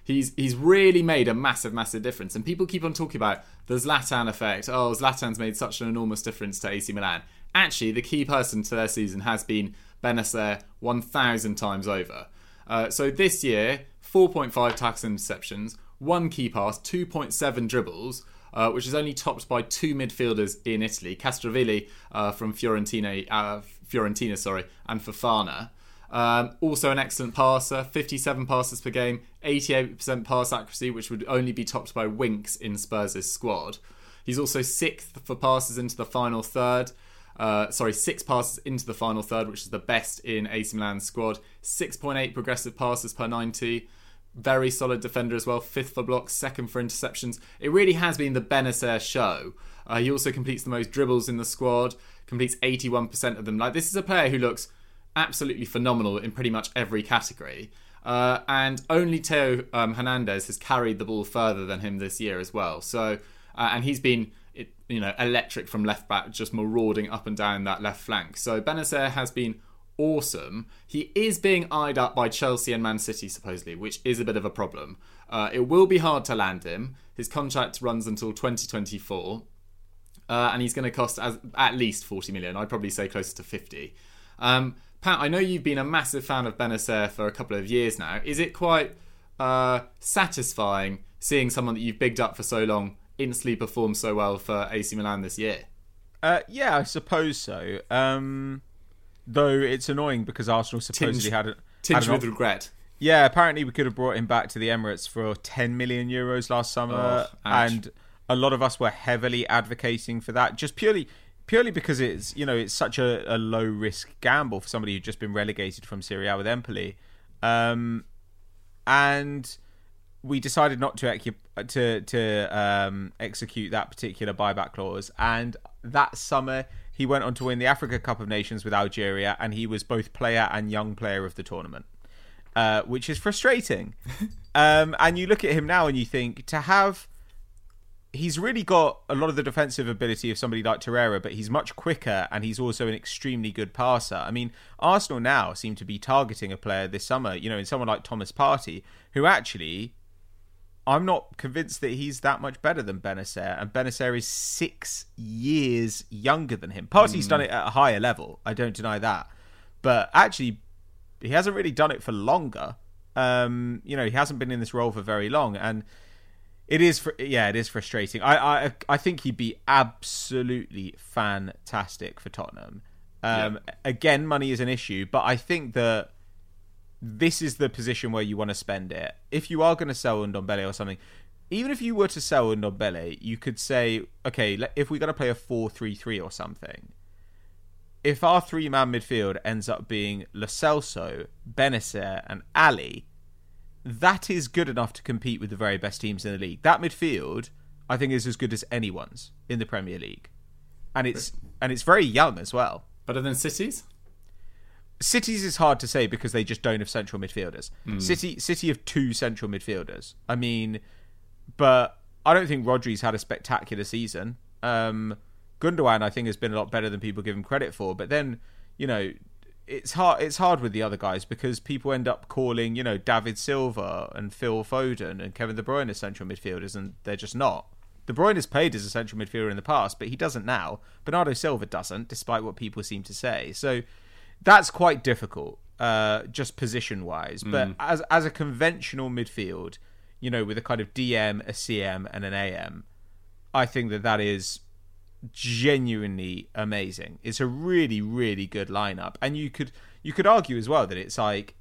He's really made a massive difference. And people keep on talking about the Zlatan effect. Oh, Zlatan's made such an enormous difference to AC Milan. Actually, the key person to their season has been Benacer 1,000 times over. So this year, 4.5 tackles and interceptions, 1 key pass, 2.7 dribbles, which is only topped by 2 midfielders in Italy, Castrovilli from Fiorentina, and Fofana. Also an excellent passer, 57 passes per game, 88% pass accuracy, which would only be topped by Winks in Spurs' squad. He's also 6th for passes into the final third. 6 passes into the final third, which is the best in AC Milan's squad. 6.8 progressive passes per 90. Very solid defender as well. 5th for blocks, 2nd for interceptions. It really has been the Benacer show. He also completes the most dribbles in the squad, completes 81% of them. This is a player who looks absolutely phenomenal in pretty much every category. And only Theo Hernandez has carried the ball further than him this year as well. So, and he's been, electric from left back, just marauding up and down that left flank. So Benacer has been awesome. He is being eyed up by Chelsea and Man City supposedly, which is a bit of a problem. It will be hard to land him. His contract runs until 2024, and he's going to cost at least 40 million. I'd probably say closer to 50. Pat, I know you've been a massive fan of Benacer for a couple of years now. Is it quite satisfying seeing someone that you've bigged up for so long instantly perform so well for AC Milan this year? Yeah, I suppose so. Though it's annoying because Arsenal supposedly had with regret. Yeah, apparently we could have brought him back to the Emirates for 10 million euros last summer, and a lot of us were heavily advocating for that, just purely because it's such a low risk gamble for somebody who'd just been relegated from Serie A with Empoli, and we decided not to execute that particular buyback clause. And that summer he went on to win the Africa Cup of Nations with Algeria, and he was both player and young player of the tournament, which is frustrating. And you look at him now and you think, he's really got a lot of the defensive ability of somebody like Torreira, but he's much quicker and he's also an extremely good passer. I mean, Arsenal now seem to be targeting a player this summer, in someone like Thomas Partey, who actually, I'm not convinced that he's that much better than Benacer, and Benacer is 6 years younger than him. Partey's done it at a higher level, I don't deny that, but actually he hasn't really done it for longer. He hasn't been in this role for very long, and it is frustrating. I think he'd be absolutely fantastic for Tottenham. Again, money is an issue, but I think that this is the position where you want to spend it. If you are going to sell Ndombele or something, even if you were to sell Ndombele, you could say, okay, if we're going to play a 4-3-3 or something, if our 3-man midfield ends up being Lo Celso, Benacer and Ali, that is good enough to compete with the very best teams in the league. That midfield, I think, is as good as anyone's in the Premier League, and it's very young as well. Better than City's? City's is hard to say because they just don't have central midfielders. City have 2 central midfielders. I mean, but I don't think Rodri's had a spectacular season. Gundogan, I think, has been a lot better than people give him credit for. But then, it's hard with the other guys because people end up calling, David Silva and Phil Foden and Kevin De Bruyne as central midfielders, and they're just not. De Bruyne has played as a central midfielder in the past, but he doesn't now. Bernardo Silva doesn't, despite what people seem to say. So that's quite difficult, just position-wise. But as a conventional midfield, with a kind of DM, a CM, and an AM, I think that is genuinely amazing. It's a really, really good lineup, and you could argue as well that it's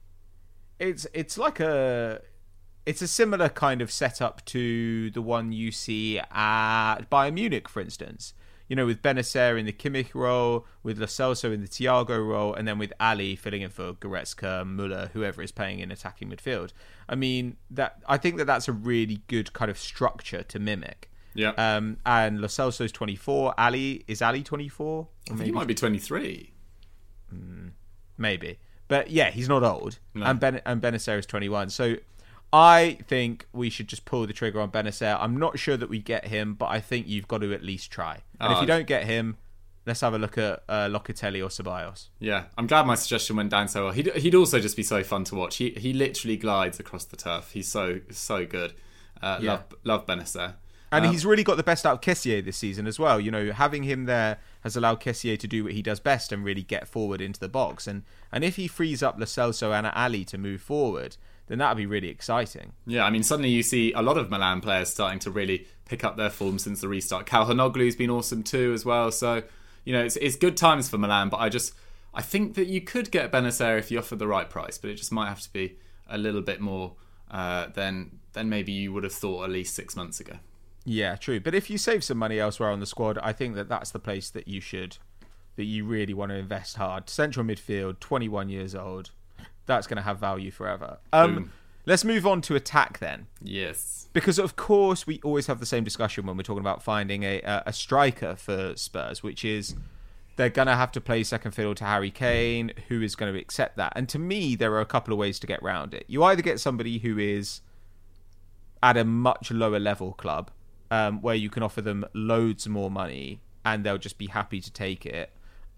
a similar kind of setup to the one you see at Bayern Munich, for instance. With Benacer in the Kimmich role, with Lo Celso in the Thiago role, and then with Ali filling in for Goretzka, Müller, whoever is playing in attacking midfield. I mean, I think that's a really good kind of structure to mimic. Yeah. And Lo Celso's 24. Is Ali 24? I think he might be 23. Maybe. But yeah, he's not old. No. And Benacer is 21. So I think we should just pull the trigger on Benacer. I'm not sure that we get him, but I think you've got to at least try. And if you don't get him, let's have a look at Locatelli or Ceballos. Yeah, I'm glad my suggestion went down so well. He'd also just be so fun to watch. He literally glides across the turf. He's so good. Love Benacer. And he's really got the best out of Kessié this season as well. You know, having him there has allowed Kessié to do what he does best and really get forward into the box. And if he frees up Lo Celso and Ali to move forward, then that would be really exciting. Yeah, I mean, suddenly you see a lot of Milan players starting to really pick up their form since the restart. Calhanoglu's been awesome too as well. So, you know, it's good times for Milan, but I think that you could get Benacer if you offer the right price, but it just might have to be a little bit more than maybe you would have thought at least 6 months ago. Yeah, true. But if you save some money elsewhere on the squad, I think that's the place that you really want to invest hard. Central midfield, 21 years old. That's going to have value forever. Let's move on to attack then. Yes. Because, of course, we always have the same discussion when we're talking about finding a striker for Spurs, which is they're going to have to play second fiddle to Harry Kane, who is going to accept that. And to me, there are a couple of ways to get around it. You either get somebody who is at a much lower level club, where you can offer them loads more money and they'll just be happy to take it.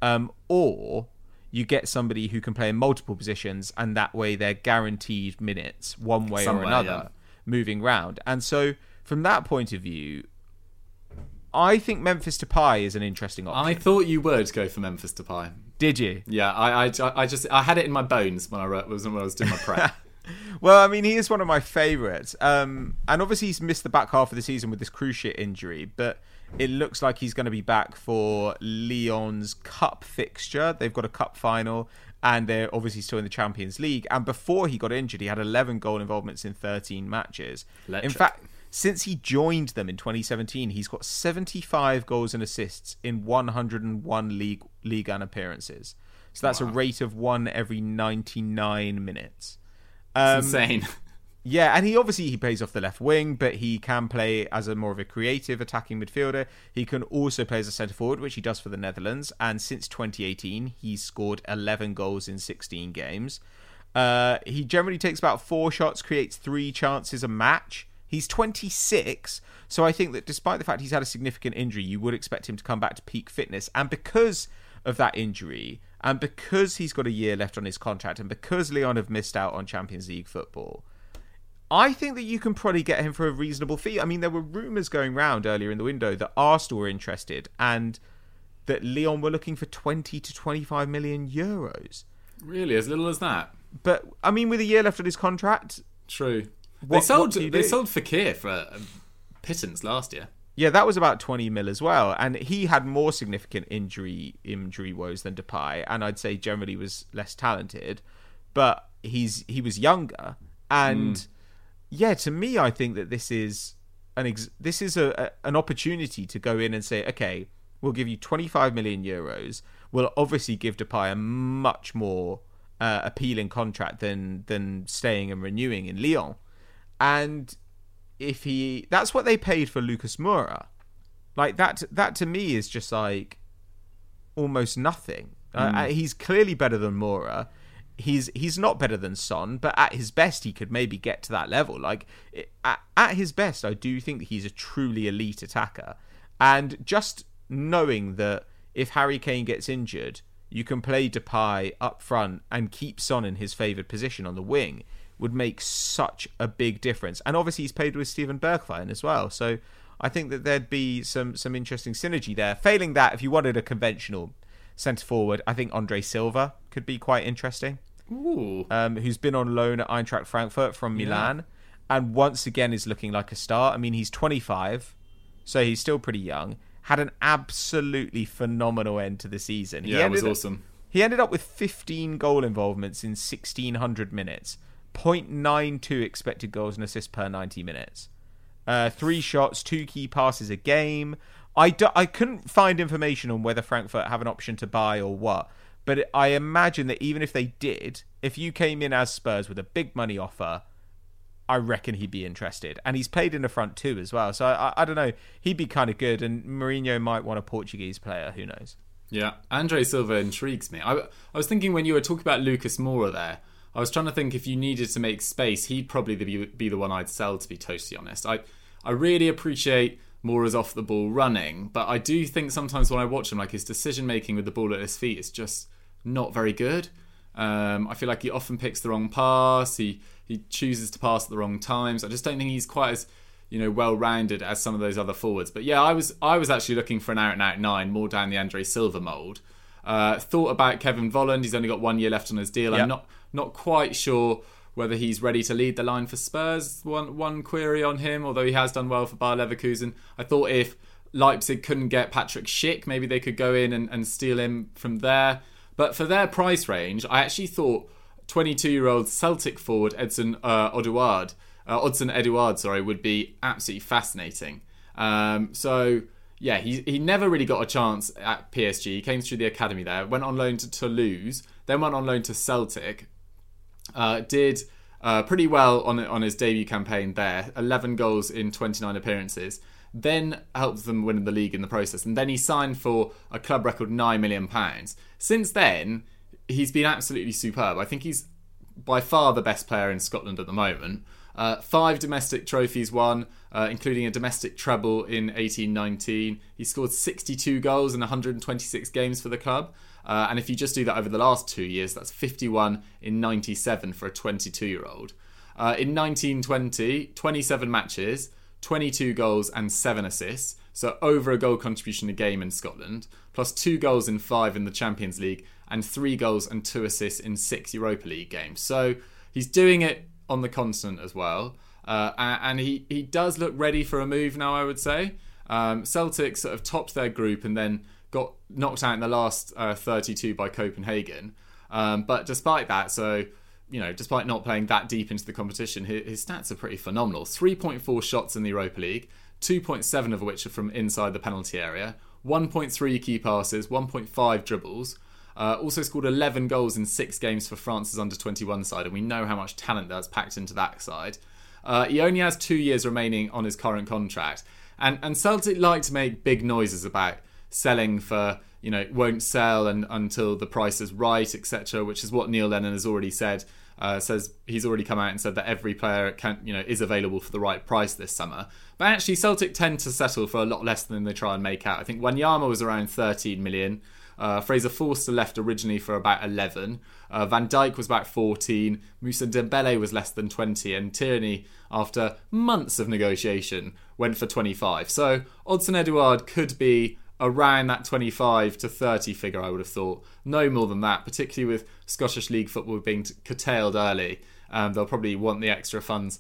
Or you get somebody who can play in multiple positions and that way they're guaranteed minutes one way or another moving round. And so from that point of view, I think Memphis Depay is an interesting option. I thought you would go for Memphis Depay. Did you? Yeah, I had it in my bones when I was doing my prep. Well, I mean, he is one of my favourites. And obviously he's missed the back half of the season with this cruciate injury, but it looks like he's going to be back for Lyon's cup fixture. They've got a cup final and they're obviously still in the Champions League. And before he got injured, he had 11 goal involvements in 13 matches. Electric. In fact, since he joined them in 2017, he's got 75 goals and assists in 101 Ligue 1 appearances. So that's a rate of 1 every 99 minutes. It's insane. Yeah, and he plays off the left wing, but he can play as a more of a creative attacking midfielder. He can also play as a centre forward, which he does for the Netherlands. And since 2018, he's scored 11 goals in 16 games. He generally takes about 4 shots, creates 3 chances a match. He's 26, so I think that despite the fact he's had a significant injury, you would expect him to come back to peak fitness. And because of that injury, and because he's got a year left on his contract, and because Lyon have missed out on Champions League football, I think that you can probably get him for a reasonable fee. I mean, there were rumours going round earlier in the window that Arsenal were interested and that Lyon were looking for 20 to 25 million euros. Really? As little as that? But, I mean, with a year left on his contract... True. They sold Fekir for a pittance last year. Yeah, that was about 20 mil as well. And he had more significant injury woes than Depay. And I'd say generally was less talented. But he was younger. And... Yeah, to me, I think that this is an opportunity to go in and say, okay, we'll give you 25 million euros. We'll obviously give Depay a much more appealing contract than staying and renewing in Lyon. And that's what they paid for Lucas Moura. Like that to me is just like almost nothing. He's clearly better than Moura. He's not better than Son, but at his best, he could maybe get to that level. Like at his best, I do think that he's a truly elite attacker. And just knowing that if Harry Kane gets injured, you can play Depay up front and keep Son in his favoured position on the wing would make such a big difference. And obviously, he's played with Steven Bergwijn as well, so I think that there'd be some interesting synergy there. Failing that, if you wanted a conventional centre forward, I think Andre Silva could be quite interesting. Ooh. Who's been on loan at Eintracht Frankfurt from Milan, and once again is looking like a star. I mean, he's 25, so he's still pretty young. Had an absolutely phenomenal end to the season. Yeah, it was awesome. He ended up with 15 goal involvements in 1,600 minutes, 0.92 expected goals and assists per 90 minutes. 3 shots, 2 key passes a game. I couldn't find information on whether Frankfurt have an option to buy or what. But I imagine that even if they did, if you came in as Spurs with a big money offer, I reckon he'd be interested. And he's played in the front too as well. So I don't know. He'd be kind of good. And Mourinho might want a Portuguese player. Who knows? Yeah. Andre Silva intrigues me. I was thinking when you were talking about Lucas Moura there, I was trying to think if you needed to make space, he'd probably be the one I'd sell, to be totally honest. I really appreciate more as off the ball running. But I do think sometimes when I watch him, like his decision making with the ball at his feet is just not very good. I feel like he often picks the wrong pass. He chooses to pass at the wrong times. I just don't think he's quite as well-rounded as some of those other forwards. But yeah, I was actually looking for an out-and-out 9, more down the Andre Silva mould. Thought about Kevin Volland. He's only got 1 year left on his deal. Yep. I'm not quite sure whether he's ready to lead the line for Spurs. One query on him, although he has done well for Bayer Leverkusen. I thought if Leipzig couldn't get Patrick Schick, maybe they could go in and steal him from there. But for their price range, I actually thought 22-year-old Celtic forward Odsonne Edouard, would be absolutely fascinating. So yeah, he never really got a chance at PSG. He came through the academy there, went on loan to Toulouse, then went on loan to Celtic. Did pretty well on his debut campaign there, 11 goals in 29 appearances. Then helped them win the league in the process, and then he signed for a club record £9 million. Since then, he's been absolutely superb. I think he's by far the best player in Scotland at the moment. 5 domestic trophies won, including a domestic treble in 18-19. He scored 62 goals in 126 games for the club. And if you just do that over the last 2 years, that's 51 in 97 for a 22-year-old. In 1920, 27 matches, 22 goals and 7 assists. So over a goal contribution a game in Scotland, plus 2 goals in 5 in the Champions League, and 3 goals and 2 assists in 6 Europa League games. So he's doing it on the continent as well. And he does look ready for a move now, I would say. Celtic sort of topped their group and then got knocked out in the last 32 by Copenhagen. But despite that, despite not playing that deep into the competition, his stats are pretty phenomenal. 3.4 shots in the Europa League, 2.7 of which are from inside the penalty area, 1.3 key passes, 1.5 dribbles. Also scored 11 goals in 6 games for France's under-21 side, and we know how much talent that's packed into that side. He only has 2 years remaining on his current contract, and Celtic like to make big noises about selling for, won't sell until the price is right, etc., which is what Neil Lennon has already said. Says he's already come out and said that every player is available for the right price this summer. But actually, Celtic tend to settle for a lot less than they try and make out. I think Wanyama was around 13 million. Fraser Forster left originally for about 11. Van Dijk was about 14. Moussa Dembele was less than 20. And Tierney, after months of negotiation, went for 25. So Odsonne Edouard could be around that 25 to 30 figure, I would have thought. No more than that, particularly with Scottish League football being curtailed early. They'll probably want the extra funds.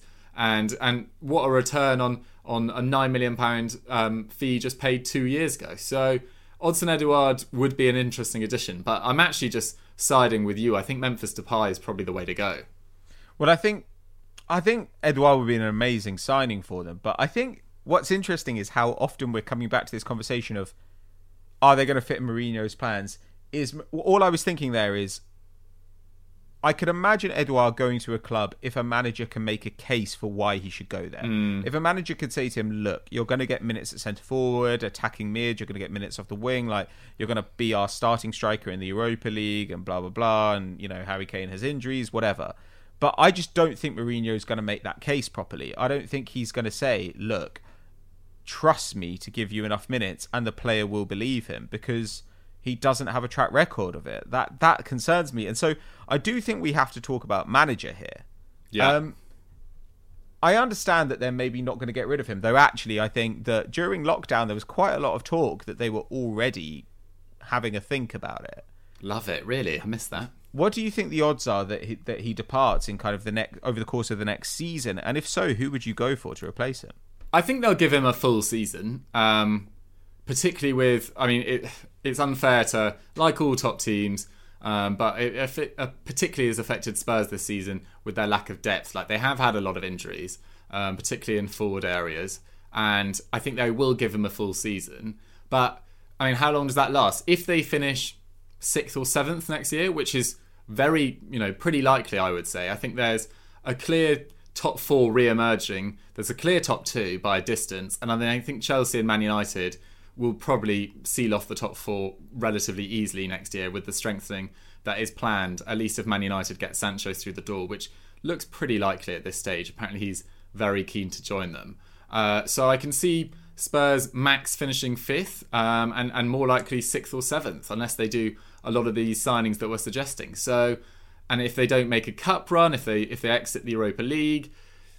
And what a return on a £9 million fee just paid 2 years ago. So Odsonne Edouard would be an interesting addition, but I'm actually just siding with you. I think Memphis Depay is probably the way to go. Well, I think Edouard would be an amazing signing for them, but I think what's interesting is how often we're coming back to this conversation of, are they going to fit in Mourinho's plans? All I was thinking there is, I could imagine Edouard going to a club if a manager can make a case for why he should go there. If a manager could say to him, look, you're going to get minutes at centre forward, attacking mid, you're going to get minutes off the wing, like you're going to be our starting striker in the Europa League and blah, blah, blah, and, Harry Kane has injuries, whatever. But I just don't think Mourinho's going to make that case properly. I don't think he's going to say, look, trust me to give you enough minutes, and the player will believe him, because he doesn't have a track record of it. That concerns me. And so I do think we have to talk about manager here. Yeah. I understand that they're maybe not going to get rid of him, though actually I think that during lockdown there was quite a lot of talk that they were already having a think about it. Love it, really. I missed that. What do you think the odds are that he departs in kind of over the course of the next season? And if so, who would you go for to replace him? I think they'll give him a full season, particularly with, it's unfair to, like all top teams, but it particularly has affected Spurs this season with their lack of depth. Like, they have had a lot of injuries, particularly in forward areas, and I think they will give him a full season. But, how long does that last? If they finish 6th or 7th next year, which is very, pretty likely, I would say. I think there's a clear top 4 re-emerging. There's a clear top 2 by a distance, and I think Chelsea and Man United will probably seal off the top 4 relatively easily next year with the strengthening that is planned, at least if Man United get Sancho through the door, which looks pretty likely at this stage. Apparently he's very keen to join them. So I can see Spurs max finishing 5th, and more likely 6th or 7th, unless they do a lot of these signings that we're suggesting. So, and if they don't make a cup run, if they exit the Europa League,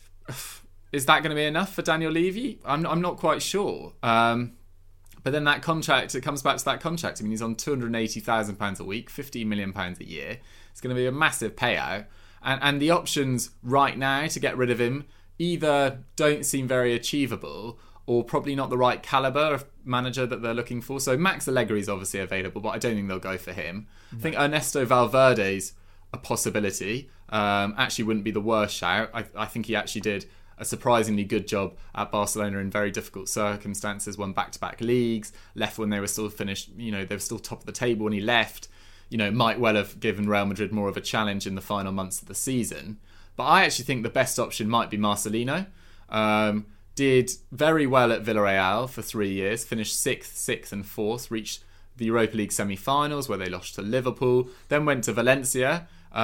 is that going to be enough for Daniel Levy? I'm not quite sure. But then that contract, it comes back to that contract. I mean, he's on £280,000 a week, £15 million a year. It's going to be a massive payout. And the options right now to get rid of him either don't seem very achievable or probably not the right calibre of manager that they're looking for. So Max Allegri is obviously available, but I don't think they'll go for him. No. I think Ernesto Valverde's a possibility. Actually wouldn't be the worst shout. I think he actually did a surprisingly good job at Barcelona in very difficult circumstances, won back-to-back leagues, left when they were still finished, they were still top of the table when he left. Might well have given Real Madrid more of a challenge in the final months of the season. But I actually think the best option might be Marcelino. Did very well at Villarreal for 3 years, finished 6th and 4th, reached the Europa League semi-finals where they lost to Liverpool, then went to Valencia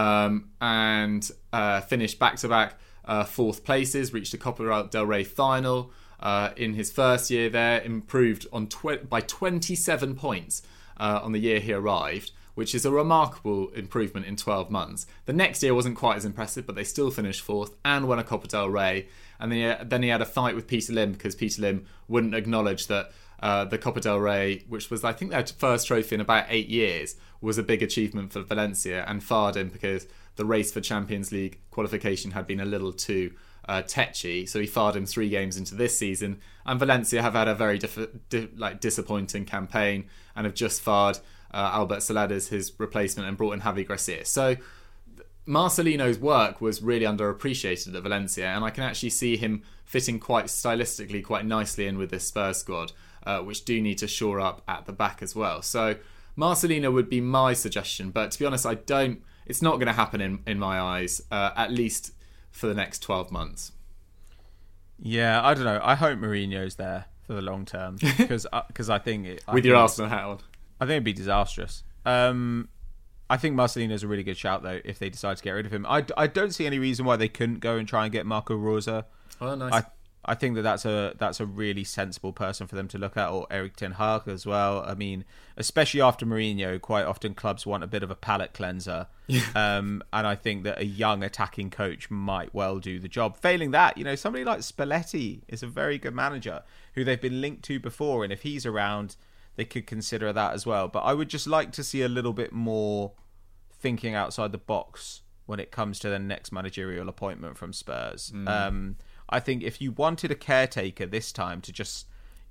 and finished back-to-back 4th places, reached a Copa del Rey final in his first year there, improved by 27 points on the year he arrived, which is a remarkable improvement in 12 months. The next year wasn't quite as impressive, but they still finished 4th and won a Copa del Rey. And then he had a fight with Peter Lim because Peter Lim wouldn't acknowledge that the Copa del Rey, which was, I think, their first trophy in about 8 years, was a big achievement for Valencia, and fired him because the race for Champions League qualification had been a little too tetchy. So he fired him 3 games into this season. And Valencia have had a very disappointing campaign and have just fired Albert Celades, his replacement, and brought in Javi Gracia. So Marcelino's work was really underappreciated at Valencia, and I can actually see him fitting quite stylistically quite nicely in with this Spurs squad, which do need to shore up at the back as well. So Marcelino would be my suggestion, but to be honest, it's not going to happen in my eyes, at least for the next 12 months. Yeah, I don't know. I hope Mourinho's there for the long term because I think with your Arsenal hat on, I think it'd be disastrous. I think Marcelino's a really good shout, though, if they decide to get rid of him. I don't see any reason why they couldn't go and try and get Marco Rosa. Oh, nice. I think that's a really sensible person for them to look at, or Erik ten Hag as well. I mean, especially after Mourinho, quite often clubs want a bit of a palate cleanser. And I think that a young attacking coach might well do the job. Failing that, somebody like Spalletti is a very good manager who they've been linked to before, and if he's around, they could consider that as well. But I would just like to see a little bit more thinking outside the box when it comes to the next managerial appointment from Spurs. I think if you wanted a caretaker this time to just,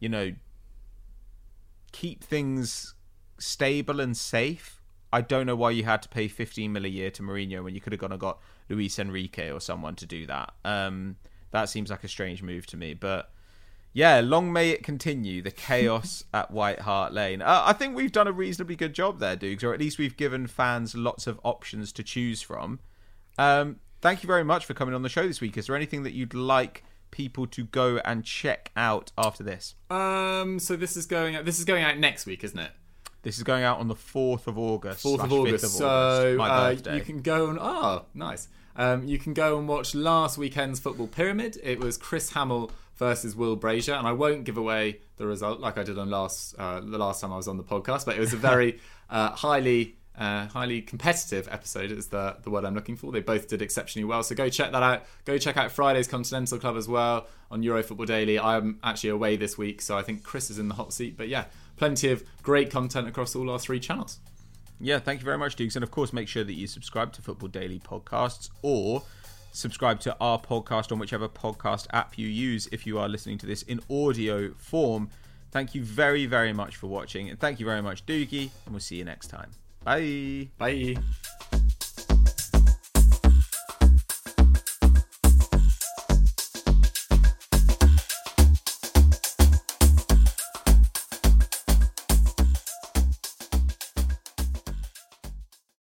keep things stable and safe, I don't know why you had to pay 15 million a year to Mourinho when you could have gone and got Luis Enrique or someone to do that. That seems like a strange move to me, but yeah, long may it continue, the chaos at White Hart Lane. I think we've done a reasonably good job there, Dukes, or at least we've given fans lots of options to choose from. Thank you very much for coming on the show this week. Is there anything that you'd like people to go and check out after this? So this is going out next week, isn't it? This is going out on the 4th of August. 4th of August. So my birthday. You can go and nice. You can go and watch last weekend's Football Pyramid. It was Chris Hamill versus Will Brazier, and I won't give away the result like I did on the last time I was on the podcast, but it was a very highly competitive episode is the word I'm looking for. They both did exceptionally well, so go check that out. Go check out Friday's Continental Club as well on Euro Football Daily. I'm actually away this week, so I think Chris is in the hot seat, but yeah, plenty of great content across all our 3 channels. Yeah, thank you very much, Dukes, and of course make sure that you subscribe to Football Daily podcasts, or subscribe to our podcast on whichever podcast app you use if you are listening to this in audio form. Thank you very, very much for watching, and thank you very much, Doogie, and we'll see you next time. Bye. Bye.